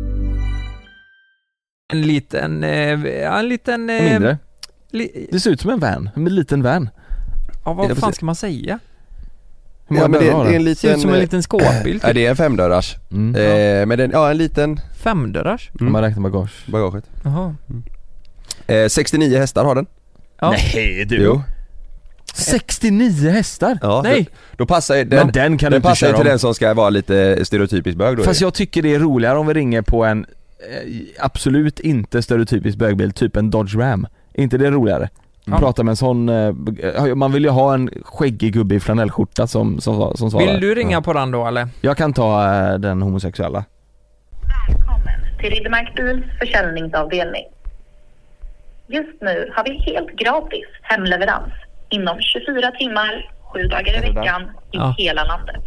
[SPEAKER 3] En liten, eh, en liten... Eh,
[SPEAKER 2] Mindre.
[SPEAKER 3] Li-
[SPEAKER 2] det ser ut som en van, en liten van.
[SPEAKER 3] Ja, vad fan ska man säga?
[SPEAKER 2] Hur många
[SPEAKER 5] Ja, men det,
[SPEAKER 2] dörrar har
[SPEAKER 5] det är
[SPEAKER 2] den?
[SPEAKER 5] en
[SPEAKER 3] Ser ut
[SPEAKER 5] liten...
[SPEAKER 3] som en liten skåpbil.
[SPEAKER 5] Ja, det är en femdörrars.
[SPEAKER 2] Mm.
[SPEAKER 5] Eh, men den, ja, en liten...
[SPEAKER 3] Femdörrars?
[SPEAKER 2] Om man räknar bagage.
[SPEAKER 5] Bagaget.
[SPEAKER 3] Jaha.
[SPEAKER 5] Eh, sextionio hästar har den.
[SPEAKER 3] Ja.
[SPEAKER 2] Nej du.
[SPEAKER 5] Jo.
[SPEAKER 2] sextionio hästar?
[SPEAKER 5] Ja,
[SPEAKER 3] Nej.
[SPEAKER 5] Då, då passar ju- den,
[SPEAKER 2] Men den kan du
[SPEAKER 5] den
[SPEAKER 2] inte
[SPEAKER 5] passar ju
[SPEAKER 2] köra
[SPEAKER 5] till
[SPEAKER 2] om.
[SPEAKER 5] den som ska vara lite stereotypisk bög då.
[SPEAKER 2] Fast
[SPEAKER 5] ju.
[SPEAKER 2] jag tycker det är roligare om vi ringer på en eh, absolut inte stereotypisk bögbil, typ en Dodge Ram. Inte det roligare?
[SPEAKER 3] Ja.
[SPEAKER 2] Prata med en sån, eh, man vill ju ha en skäggig gubbe i flanellskjorta som, som, som svarar.
[SPEAKER 3] Vill du ringa
[SPEAKER 2] Ja.
[SPEAKER 3] på den då eller?
[SPEAKER 2] Jag kan ta eh, den homosexuella.
[SPEAKER 15] Välkommen till Riddermark Bils försäljningsavdelning. Just nu har vi helt gratis hemleverans inom tjugofyra timmar, sju dagar i veckan i
[SPEAKER 3] Ja.
[SPEAKER 15] hela landet.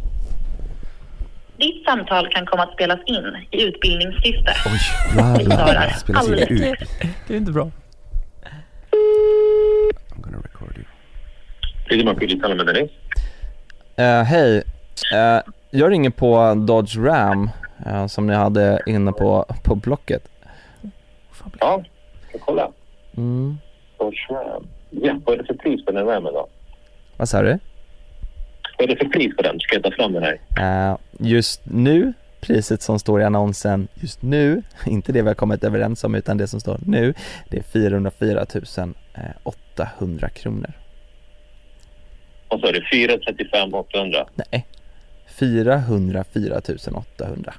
[SPEAKER 15] Ditt samtal kan komma att spelas in i utbildningssyfte.
[SPEAKER 5] Oj,
[SPEAKER 15] Vi svarar
[SPEAKER 5] spelas in
[SPEAKER 15] alldeles.
[SPEAKER 5] ut.
[SPEAKER 3] Det är inte bra.
[SPEAKER 5] I'm gonna record you.
[SPEAKER 16] Riddermark Bil, tala med dig.
[SPEAKER 2] Eh, hej, Eh, jag ringer på Dodge Ram eh, som ni hade inne på, på Blocket.
[SPEAKER 16] Ja, ska kolla.
[SPEAKER 2] Mm.
[SPEAKER 16] Dodge Ram. Ja, vad är det för pris på den Ramen då?
[SPEAKER 2] Vad sa du?
[SPEAKER 16] Vad är det för pris på den? Ska jag ta fram den här?
[SPEAKER 2] Eh, just nu, priset som står i annonsen just nu, inte det vi har kommit överens om utan det som står nu, det är fyrahundrafyra tusen åttahundra kronor.
[SPEAKER 16] Vad sa du? fyra trettiofem åttahundra?
[SPEAKER 2] Nej, fyrahundrafyra tusen åttahundra.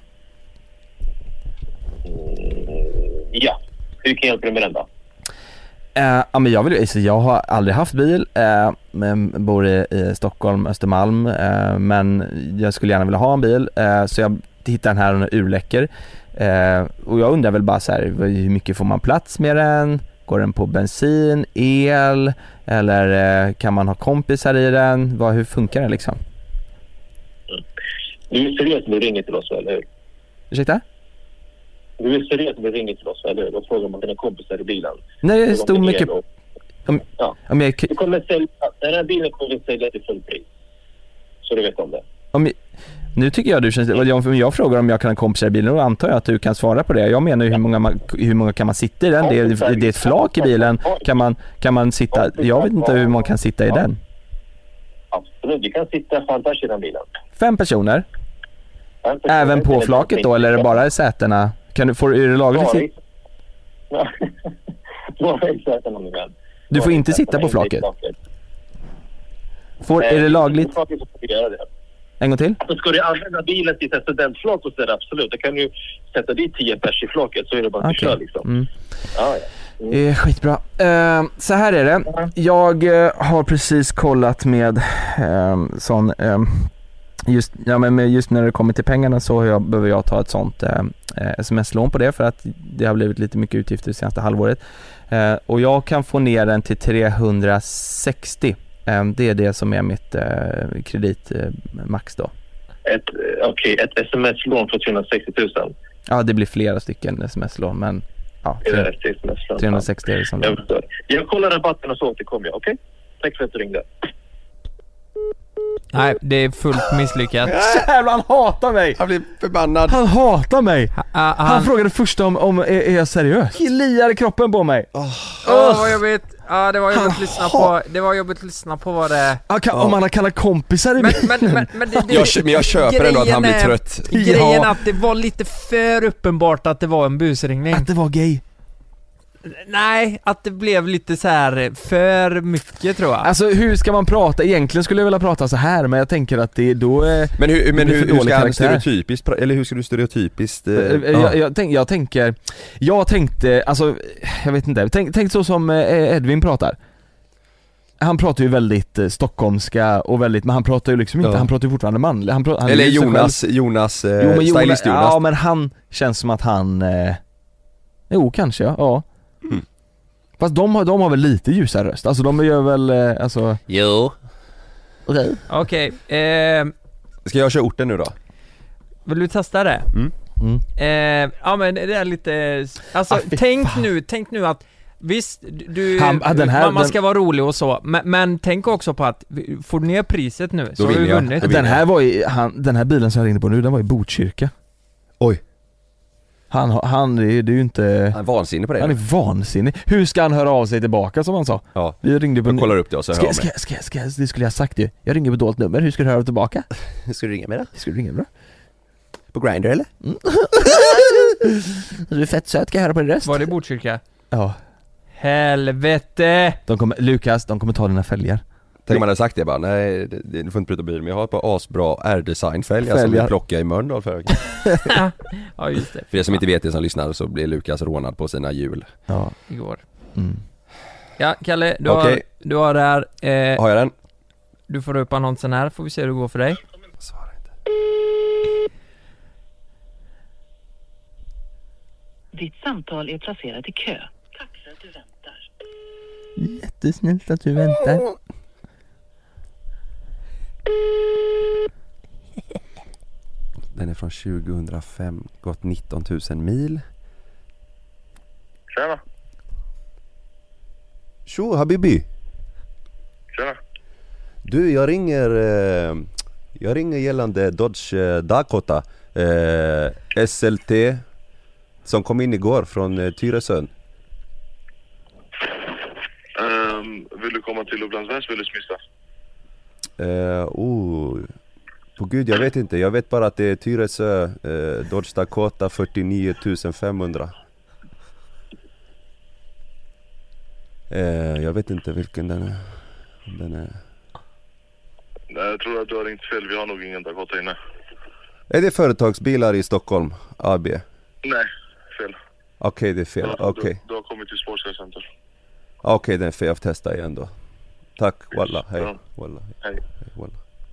[SPEAKER 16] Mm, ja, hur kan jag hjälpa dig med den då?
[SPEAKER 2] Uh, ja, men jag, vill, alltså, jag har aldrig haft bil, uh, men bor i, i Stockholm, Östermalm, uh, men jag skulle gärna vilja ha en bil, uh, så jag hittar den här och den är urläcker. Uh, och jag undrar väl bara så här, hur mycket får man plats med den? Går den på bensin, el, eller uh, kan man ha kompisar i den? Vad, hur funkar den liksom?
[SPEAKER 16] Mm. Du är seriös när du ringer till oss, eller hur?
[SPEAKER 2] Ursäkta?
[SPEAKER 16] Du är seriös när du ringer till oss, eller hur? Och frågar om dina kompisar i bilen.
[SPEAKER 2] Nej, det stod mycket...
[SPEAKER 16] Och,
[SPEAKER 2] Om,
[SPEAKER 16] ja.
[SPEAKER 2] om jag...
[SPEAKER 16] Du kommer sälja, den här bilen kommer vi sälja till full pris. Så du vet om det.
[SPEAKER 2] Om, nu tycker jag du känns... Om jag frågar om jag kan ha kompisar i bilen, då antar jag att du kan svara på det. Jag menar ju hur många, man, hur många kan man sitta i den? Det är, det är ett flak i bilen. Kan man, kan man sitta... Jag vet inte hur man kan sitta i den.
[SPEAKER 16] Absolut, du kan sitta fantastiskt i den bilen.
[SPEAKER 2] Fem personer? Även på flaket då, eller är det bara i sätena? Kan du, får, är det lagligt?
[SPEAKER 16] Bara i, bara i sätena, min vän.
[SPEAKER 2] Du får inte sitta på flaket? Får, är det lagligt? En gång till?
[SPEAKER 16] Så ska du använda bilen till ett studentflak och så är det absolut. Då kan du sätta dit tio pers i flaket, så är det bara att
[SPEAKER 2] okay.
[SPEAKER 16] köra liksom.
[SPEAKER 2] Mm.
[SPEAKER 16] Ja, ja. Mm.
[SPEAKER 2] Eh, skitbra. Eh, så här är det. Jag eh, har precis kollat med eh, sån... Eh, Just, ja, men just när det kommer till pengarna så jag, behöver jag ta ett sånt eh, sms-lån på det, för att det har blivit lite mycket utgifter det senaste halvåret. Eh, och jag kan få ner den till trehundrasextio. Eh, det är det som är mitt eh, kreditmax eh, då.
[SPEAKER 16] Ett, Okej, okay, ett sms-lån för trehundrasextio tusen.
[SPEAKER 2] Ja, det blir flera stycken sms-lån, men ja, trehundrasextio är det som
[SPEAKER 16] jag förstår. Jag kollar rabatten och så återkommer jag, okej? Okay? Tack för att du ringde.
[SPEAKER 3] Nej, det är fullt misslyckat.
[SPEAKER 2] Jävlar, han hatar mig.
[SPEAKER 5] Han blir förbannad.
[SPEAKER 2] Han hatar mig.
[SPEAKER 3] Ha, ha, han...
[SPEAKER 2] han frågade först om, om är, är jag seriös? Kliar kroppen på mig.
[SPEAKER 3] Åh, oh. oh, vad jobbigt. Ja, det var jobbigt att lyssna på. Det var jobbigt att lyssna på vad det...
[SPEAKER 2] Ja, kan, om man har kallat kompisar i
[SPEAKER 3] men,
[SPEAKER 2] bilen.
[SPEAKER 3] men, men, men, det, det,
[SPEAKER 5] jag, men jag köper ändå att han blir trött.
[SPEAKER 3] Grejen är att det var lite för uppenbart att det var en busringning.
[SPEAKER 2] Att det var gay.
[SPEAKER 3] Nej, att det blev lite så här för mycket tror jag.
[SPEAKER 2] Alltså hur ska man prata? Egentligen skulle jag vilja prata så här, men jag tänker att det då är...
[SPEAKER 5] Men hur, men hur, hur ska han
[SPEAKER 2] karaktär.
[SPEAKER 5] stereotypiskt, eller hur ska du stereotypiskt... Eh,
[SPEAKER 2] jag,
[SPEAKER 5] ja.
[SPEAKER 2] jag, tänk, jag tänker, jag tänkte, alltså, jag vet inte, tänk, tänk så som Edvin pratar. Han pratar ju väldigt eh, stockholmska och väldigt, men han pratar ju liksom inte,
[SPEAKER 5] Ja.
[SPEAKER 2] han pratar ju fortfarande manlig. Han pratar, han
[SPEAKER 5] Eller
[SPEAKER 2] är ju sig
[SPEAKER 5] Jonas,
[SPEAKER 2] själv.
[SPEAKER 5] Jonas, eh,
[SPEAKER 2] Jo, men Jonas,
[SPEAKER 5] stylist Jonas.
[SPEAKER 2] ja men han känns som att han, eh, jo kanske ja, ja.
[SPEAKER 5] Mm.
[SPEAKER 2] Fast de har, de har väl lite ljusare röst, alltså de gör väl, eh, alltså...
[SPEAKER 5] Jo.
[SPEAKER 2] Okej.
[SPEAKER 3] Okej, eh,
[SPEAKER 5] Ska jag köra orten nu då?
[SPEAKER 3] vill du testa det?
[SPEAKER 5] Mm.
[SPEAKER 2] Mm.
[SPEAKER 3] Eh, ja men det är lite, alltså
[SPEAKER 2] Ah, fy
[SPEAKER 3] tänk
[SPEAKER 2] fan.
[SPEAKER 3] nu, tänk nu att visst, du,
[SPEAKER 2] Han- ah, den här-
[SPEAKER 3] man, man
[SPEAKER 2] den-
[SPEAKER 3] ska vara rolig och så, men, men tänk också på att får du ner priset nu så har
[SPEAKER 5] vinner
[SPEAKER 3] du
[SPEAKER 5] jag.
[SPEAKER 3] vunnit.
[SPEAKER 5] Då
[SPEAKER 2] Den här var ju, han, den här bilen som jag ringde på nu, den var i Botkyrka.
[SPEAKER 5] Oj.
[SPEAKER 2] Han, har- han det är det är ju inte...
[SPEAKER 5] Han är vansinnig på det.
[SPEAKER 2] Han är vansinnig. Hur ska han höra av sig tillbaka som han sa?
[SPEAKER 5] Ja.
[SPEAKER 2] Vi ringde på...
[SPEAKER 5] Jag kollar upp det och så hör
[SPEAKER 2] Ska,
[SPEAKER 5] jag
[SPEAKER 2] ska,
[SPEAKER 5] mig.
[SPEAKER 2] ska, ska, det skulle jag ha sagt ju. Jag ringer på dolt nummer, hur ska du höra tillbaka?
[SPEAKER 5] Hur ska du ringa mig då?
[SPEAKER 2] Hur ska du ringa mig då?
[SPEAKER 5] På Grindr eller?
[SPEAKER 2] Du är fett söt, kan jag höra på din röst?
[SPEAKER 3] Var det i Botkyrka?
[SPEAKER 2] Ja.
[SPEAKER 3] Helvete!
[SPEAKER 2] De kommer, Lukas, de kommer ta dina fälgar.
[SPEAKER 5] Tänk om man hade sagt det bara, nej det, det, du får inte bryta bilen, men jag har ett par asbra R-design-fälgar som
[SPEAKER 2] Fälgar.
[SPEAKER 5] vi plockade i Mölndal förra veckan.
[SPEAKER 3] Ja just det,
[SPEAKER 5] För er som inte vet det som lyssnar så blir Lukas rånad på sina hjul.
[SPEAKER 2] Ja.
[SPEAKER 3] igår.
[SPEAKER 2] Mm.
[SPEAKER 3] Ja Kalle, du har,
[SPEAKER 5] Okej.
[SPEAKER 3] du har det här, eh,
[SPEAKER 5] Har jag den?
[SPEAKER 3] du får upp annonsen här, får vi se hur det går för dig.
[SPEAKER 5] Svara inte.
[SPEAKER 17] Ditt samtal är placerat i kö. Tack för att du väntar.
[SPEAKER 2] Jättesnällt att du väntar.
[SPEAKER 5] Den är från tjugohundrafem, gått nitton tusen mil.
[SPEAKER 18] Tjena.
[SPEAKER 5] Tjo Habibi.
[SPEAKER 18] Tjena.
[SPEAKER 5] Du, jag ringer eh, Jag ringer gällande Dodge eh, Dakota eh, S L T som kom in igår från eh, Tyresön.
[SPEAKER 18] Um, vill du komma till Upplands Väsby eller Smysta?
[SPEAKER 5] Eh, oh, på gud, jag vet inte. Jag vet bara att det är Tyresö eh, Dodge Dakota fyrtionio tusen femhundra. Eh, jag vet inte vilken den är. Den är.
[SPEAKER 18] Nej, jag tror att du har ringt fel. Vi har nog ingen Dakota inne.
[SPEAKER 5] Är det företagsbilar i Stockholm A B?
[SPEAKER 18] Nej, fel.
[SPEAKER 5] Okej, det är fel.
[SPEAKER 18] Du,
[SPEAKER 5] Okej.
[SPEAKER 18] du, du har kommit till Sports Center.
[SPEAKER 5] Okej, den är fel. Jag får testa igen då. Tack, walla. Hej.
[SPEAKER 18] Ja.
[SPEAKER 5] Walla.
[SPEAKER 18] Hej.
[SPEAKER 5] Hej, walla.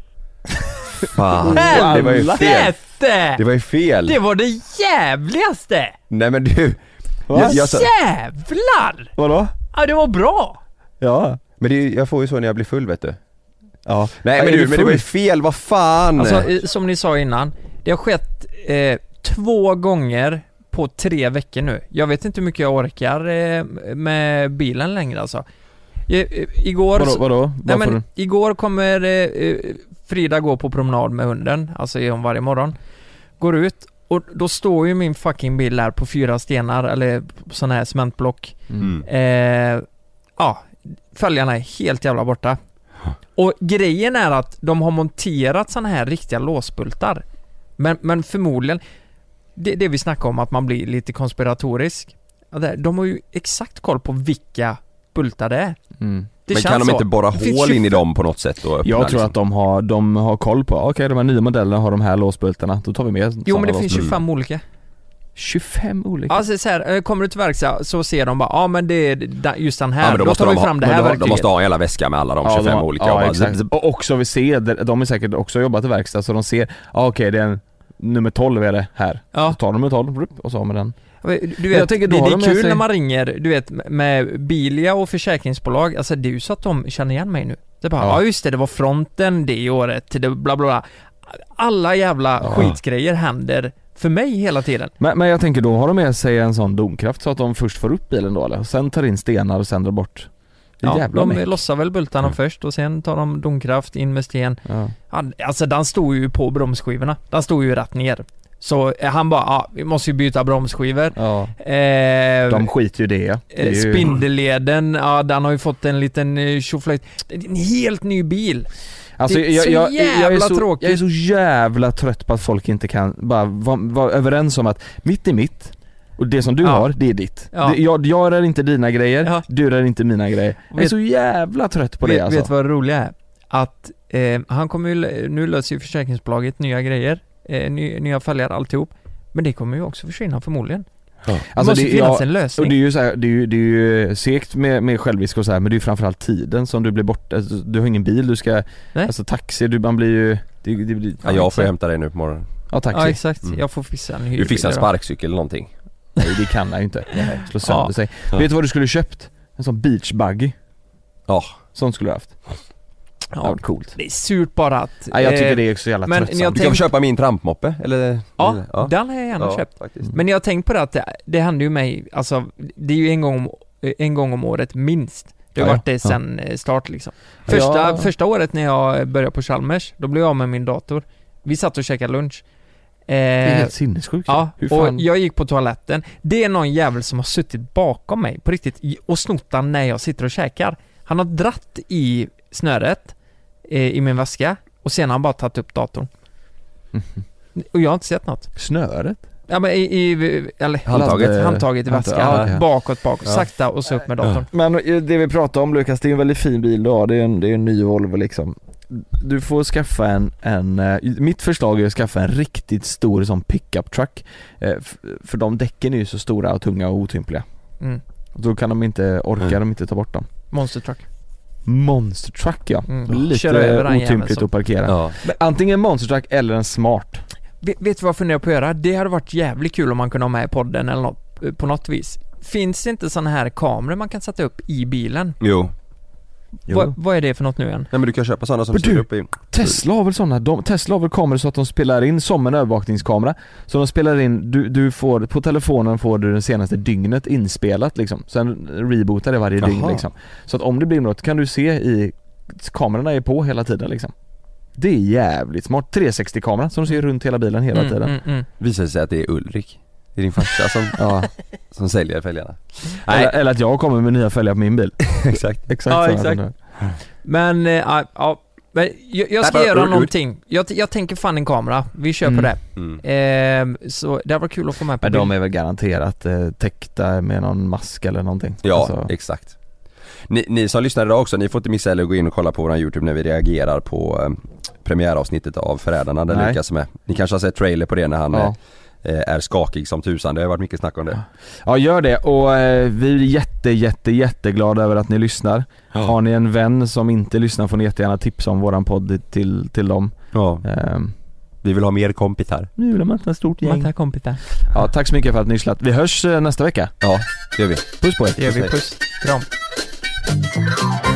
[SPEAKER 5] Fan, det var ju fel.
[SPEAKER 3] Helvete!
[SPEAKER 5] Det var ju fel.
[SPEAKER 3] Det var det jävligaste!
[SPEAKER 5] Nej men du.
[SPEAKER 3] Jag,
[SPEAKER 5] jag sa-
[SPEAKER 3] Jävlar!
[SPEAKER 2] Vadå?
[SPEAKER 3] Ja, det var bra!
[SPEAKER 2] Ja.
[SPEAKER 5] Men det, är- jag får ju så när jag blir full, vet du.
[SPEAKER 2] Ja.
[SPEAKER 5] Nej
[SPEAKER 2] Ja,
[SPEAKER 5] men
[SPEAKER 2] är
[SPEAKER 5] du,
[SPEAKER 2] du
[SPEAKER 5] men det var ju
[SPEAKER 2] full?
[SPEAKER 5] fel, vad fan.
[SPEAKER 3] Alltså, i- som ni sa innan, det har skett eh, två gånger på tre veckor nu. Jag vet inte hur mycket jag orkar eh, med bilen längre alltså. I, i, igår...
[SPEAKER 2] Vadå? vadå?
[SPEAKER 3] Nej,
[SPEAKER 2] Varför?
[SPEAKER 3] men igår kommer eh, Frida gå på promenad med hunden, alltså är hon varje morgon. Går ut och då står ju min fucking bil där på fyra stenar eller sådana här cementblock.
[SPEAKER 5] Mm.
[SPEAKER 3] Eh, ja, fälgarna är helt jävla borta. Och grejen är att de har monterat såna här riktiga låsbultar. Men, men förmodligen det, det vi snackar om att man blir lite konspiratorisk. Ja, det- De har ju exakt koll på vilka bultar det är.
[SPEAKER 2] Mm.
[SPEAKER 3] Det
[SPEAKER 5] Men
[SPEAKER 3] känns
[SPEAKER 5] kan de
[SPEAKER 3] så.
[SPEAKER 5] inte borra
[SPEAKER 3] Det finns
[SPEAKER 5] hål in i
[SPEAKER 3] tjugofem
[SPEAKER 5] dem på något sätt och öppna,
[SPEAKER 2] Jag tror
[SPEAKER 5] liksom?
[SPEAKER 2] att de har, de har koll på, okej de här nya modellerna har de här låsbultarna, då tar vi med
[SPEAKER 3] Jo
[SPEAKER 2] såna
[SPEAKER 3] men det finns
[SPEAKER 2] låsbultar.
[SPEAKER 3] tjugofem olika.
[SPEAKER 2] tjugofem olika?
[SPEAKER 3] Alltså så här, eh, kommer du till verkstad så ser de bara, ja men det är da- just den här,
[SPEAKER 5] Ja, men
[SPEAKER 3] då,
[SPEAKER 5] då måste
[SPEAKER 3] tar vi
[SPEAKER 5] de ha,
[SPEAKER 3] fram det
[SPEAKER 5] men
[SPEAKER 3] här
[SPEAKER 5] då, de
[SPEAKER 3] verktyget.
[SPEAKER 5] måste ha en jävla väska med alla de
[SPEAKER 2] Ja,
[SPEAKER 5] tjugofem
[SPEAKER 2] de,
[SPEAKER 5] olika.
[SPEAKER 2] ja,
[SPEAKER 5] och bara,
[SPEAKER 2] exakt. Och också vi ser, de är säkert också jobbat i verkstad så de ser, ja okej det är en, nummer tolv är det här.
[SPEAKER 3] Ja.
[SPEAKER 2] Så tar de nummer tolv och så har man den.
[SPEAKER 3] Du vet,
[SPEAKER 2] jag tänker, då
[SPEAKER 3] det,
[SPEAKER 2] har
[SPEAKER 3] det är
[SPEAKER 2] de med
[SPEAKER 3] kul
[SPEAKER 2] sig-
[SPEAKER 3] när man ringer, du vet, med Bilia och försäkringsbolag, alltså det är ju så att de känner igen mig nu. Det är bara, ja,
[SPEAKER 2] Ja.
[SPEAKER 3] just det, det var fronten det året, det bla bla bla. Alla jävla
[SPEAKER 2] Ja.
[SPEAKER 3] skitgrejer händer för mig hela tiden.
[SPEAKER 2] Men, men jag tänker då har de med sig en sån domkraft så att de först får upp bilen då eller? Och sen tar in stenar och sen drar bort. Det är
[SPEAKER 3] Ja,
[SPEAKER 2] jävla
[SPEAKER 3] de
[SPEAKER 2] meck.
[SPEAKER 3] lossar väl bultarna
[SPEAKER 2] Mm.
[SPEAKER 3] först och sen tar de domkraft in med sten.
[SPEAKER 2] Ja.
[SPEAKER 3] Han, alltså den stod ju på bromsskivorna. Den stod ju rätt ner. Så eh, han bara, ja, vi måste ju byta bromsskivor.
[SPEAKER 2] Ja.
[SPEAKER 3] Eh,
[SPEAKER 2] De skiter ju i det. det är
[SPEAKER 3] eh,
[SPEAKER 2] ju...
[SPEAKER 3] Spindelleden, ja den har ju fått en liten eh, tjoflöjt. Det är en helt ny bil.
[SPEAKER 2] Alltså,
[SPEAKER 3] det är
[SPEAKER 2] jag,
[SPEAKER 3] så
[SPEAKER 2] jag,
[SPEAKER 3] jävla
[SPEAKER 2] jag, är så,
[SPEAKER 3] tråkigt.
[SPEAKER 2] jag är så jävla trött på att folk inte kan bara vara var överens om att mitt är mitt. Och det som du
[SPEAKER 3] Ja.
[SPEAKER 2] har, det är ditt.
[SPEAKER 3] Ja.
[SPEAKER 2] Det, jag, jag rör inte dina grejer,
[SPEAKER 3] Ja.
[SPEAKER 2] du rör inte mina grejer. Jag är
[SPEAKER 3] Vet-
[SPEAKER 2] så jävla trött på
[SPEAKER 3] vet,
[SPEAKER 2] det alltså.
[SPEAKER 3] Vet vad det roliga är? Att eh, han kommer ju, nu löser ju försäkringsbolaget nya grejer, eh, ny, nya följare, alltihop. Men det kommer ju också försvinna förmodligen.
[SPEAKER 2] Ja.
[SPEAKER 3] Det
[SPEAKER 2] Alltså
[SPEAKER 3] måste
[SPEAKER 2] det,
[SPEAKER 3] finnas
[SPEAKER 2] ja,
[SPEAKER 3] en lösning.
[SPEAKER 2] och det är ju så här, det är ju, det är ju segt med, med självrisk och så här, men det är ju framförallt tiden som du blir borta. Alltså, du har ingen bil, du ska,
[SPEAKER 3] Nej.
[SPEAKER 2] alltså taxi, du, man blir ju det, det blir,
[SPEAKER 5] Ja, jag får hämta dig nu på morgonen.
[SPEAKER 2] Ja, taxi.
[SPEAKER 3] Ja, exakt.
[SPEAKER 5] Mm.
[SPEAKER 3] Jag får fixa en
[SPEAKER 5] Du
[SPEAKER 3] hyrbil
[SPEAKER 5] fixar en
[SPEAKER 3] då.
[SPEAKER 5] sparkcykel eller någonting.
[SPEAKER 2] Nej, det kan jag ju inte. Slå sönder
[SPEAKER 3] Ja.
[SPEAKER 2] sig.
[SPEAKER 5] Ja.
[SPEAKER 2] Vet du vad du skulle köpt? En sån beachbuggy.
[SPEAKER 5] Ja.
[SPEAKER 2] Sånt skulle du haft. Ja,
[SPEAKER 3] Ja,
[SPEAKER 2] coolt.
[SPEAKER 3] det är surt bara att...
[SPEAKER 2] Ja, jag tycker
[SPEAKER 3] eh,
[SPEAKER 2] det är så jävla
[SPEAKER 3] men
[SPEAKER 2] tröttsamt.
[SPEAKER 3] jag
[SPEAKER 5] Du kan
[SPEAKER 3] tänk-
[SPEAKER 5] köpa min trampmoppe eller?
[SPEAKER 3] Ja,
[SPEAKER 5] ja.
[SPEAKER 3] den har jag gärna
[SPEAKER 5] Ja,
[SPEAKER 3] köpt.
[SPEAKER 5] faktiskt.
[SPEAKER 3] Men jag har tänkt på det att det, det händer ju mig, alltså det är ju en gång om, en gång om året minst. Det har
[SPEAKER 2] Ja,
[SPEAKER 3] varit det
[SPEAKER 2] ja.
[SPEAKER 3] sen eh, start liksom. Första,
[SPEAKER 2] Ja.
[SPEAKER 3] första året när jag började på Chalmers, då blev jag av med min dator. Vi satt och käkade lunch. Eh,
[SPEAKER 2] Det är helt sinnessjukt.
[SPEAKER 3] Ja,
[SPEAKER 2] Hur
[SPEAKER 3] och
[SPEAKER 2] fan?
[SPEAKER 3] jag gick på toaletten. Det är någon jävel som har suttit bakom mig på riktigt i- och snott den när jag sitter och käkar. Han har dratt i snöret eh, i min väska och sen har han bara tagit upp datorn. Och jag har inte sett något.
[SPEAKER 2] Snöret?
[SPEAKER 3] Ja men i, i eller,
[SPEAKER 5] Handtaget.
[SPEAKER 3] ladd- handtaget i
[SPEAKER 2] Handtag-
[SPEAKER 3] väskan,
[SPEAKER 2] ja, okej.
[SPEAKER 3] bakåt, bakåt,
[SPEAKER 2] Ja.
[SPEAKER 3] sakta och så upp med datorn.
[SPEAKER 2] Men det vi pratar om, Lukas, det är en väldigt fin bil du har. Det är en, det är en ny Volvo liksom. Du får skaffa en, en eh, mitt förslag är att skaffa en riktigt stor som pickup truck. Eh, f- för de däcken är ju så stora och tunga och otympliga.
[SPEAKER 3] Mm.
[SPEAKER 2] Och då kan de inte, orkar
[SPEAKER 5] Mm.
[SPEAKER 2] de inte ta bort dem.
[SPEAKER 3] Monster truck.
[SPEAKER 2] Monster truck, ja.
[SPEAKER 3] Mm. Kör över
[SPEAKER 2] Lite
[SPEAKER 3] den jäveln
[SPEAKER 2] otympligt
[SPEAKER 3] som-
[SPEAKER 2] att parkera.
[SPEAKER 5] Ja.
[SPEAKER 2] Men antingen en monster truck eller en smart.
[SPEAKER 3] Vet, vet du vad jag funderar på att göra? Det hade varit jävligt kul om man kunde ha med i podden eller något, på något vis. Finns det inte såna här kameror man kan sätta upp i bilen?
[SPEAKER 5] Jo.
[SPEAKER 3] Vad, vad är det för något nu igen?
[SPEAKER 5] Nej, men du kan köpa sådana som
[SPEAKER 2] Men
[SPEAKER 5] styr
[SPEAKER 2] du-
[SPEAKER 5] upp i...
[SPEAKER 2] Tesla har väl sådana, de, Tesla har väl kameror så att de spelar in som en övervakningskamera. Så de spelar in, du, du får, på telefonen får du det senaste dygnet inspelat liksom. Sen rebootar det varje
[SPEAKER 5] Jaha.
[SPEAKER 2] dygn liksom. Så att om det blir något kan du se i, kamerorna är på hela tiden liksom. Det är jävligt smart, trehundrasextio-kamera som ser runt hela bilen hela
[SPEAKER 3] Mm,
[SPEAKER 2] tiden.
[SPEAKER 3] mm, mm.
[SPEAKER 5] Visar sig att det är Ulrik. Det är din farsa som,
[SPEAKER 2] Ja.
[SPEAKER 5] som säljer fälgarna.
[SPEAKER 2] Eller, eller att jag kommer med nya fälgar på min bil.
[SPEAKER 5] Exakt.
[SPEAKER 2] Exakt.
[SPEAKER 3] Ja,
[SPEAKER 2] så.
[SPEAKER 3] exakt. Men, eh, ja, ja, men jag, jag ska
[SPEAKER 5] Nej,
[SPEAKER 3] göra
[SPEAKER 5] men-
[SPEAKER 3] någonting. Jag, jag tänker fan en kamera. Vi kör på
[SPEAKER 2] Mm.
[SPEAKER 3] det.
[SPEAKER 5] Mm.
[SPEAKER 3] Ehm, så det var kul att få med på
[SPEAKER 2] Men
[SPEAKER 3] bild.
[SPEAKER 2] de är väl garanterat eh, täckta med någon mask eller någonting.
[SPEAKER 5] Ja,
[SPEAKER 2] Alltså,
[SPEAKER 5] exakt. Ni, ni som lyssnar idag också, ni får inte missa eller gå in och kolla på vår YouTube när vi reagerar på eh, premiäravsnittet av Förrädarna där
[SPEAKER 2] Nej.
[SPEAKER 5] Lukas är med. Ni kanske har sett trailer på det när han
[SPEAKER 2] Ja.
[SPEAKER 5] eh, är skakig som tusan. Det har varit mycket snack om det.
[SPEAKER 2] Ja, gör det, och eh, vi är jätte, jätte, jätteglada över att ni lyssnar.
[SPEAKER 5] Ja.
[SPEAKER 2] Har ni en vän som inte lyssnar får ni jättegärna tipsa om våran podd till, till dem.
[SPEAKER 5] Ja.
[SPEAKER 2] Ehm,
[SPEAKER 5] Vi vill ha mer kompisar.
[SPEAKER 2] nu vill man inte ha ett stort gäng.
[SPEAKER 3] Matta kompisar.
[SPEAKER 2] Ja, tack så mycket för att ni lyssnat. Vi hörs eh, nästa vecka.
[SPEAKER 5] Ja, det gör vi.
[SPEAKER 2] Puss på er.
[SPEAKER 3] Det gör vi. Puss. Kram.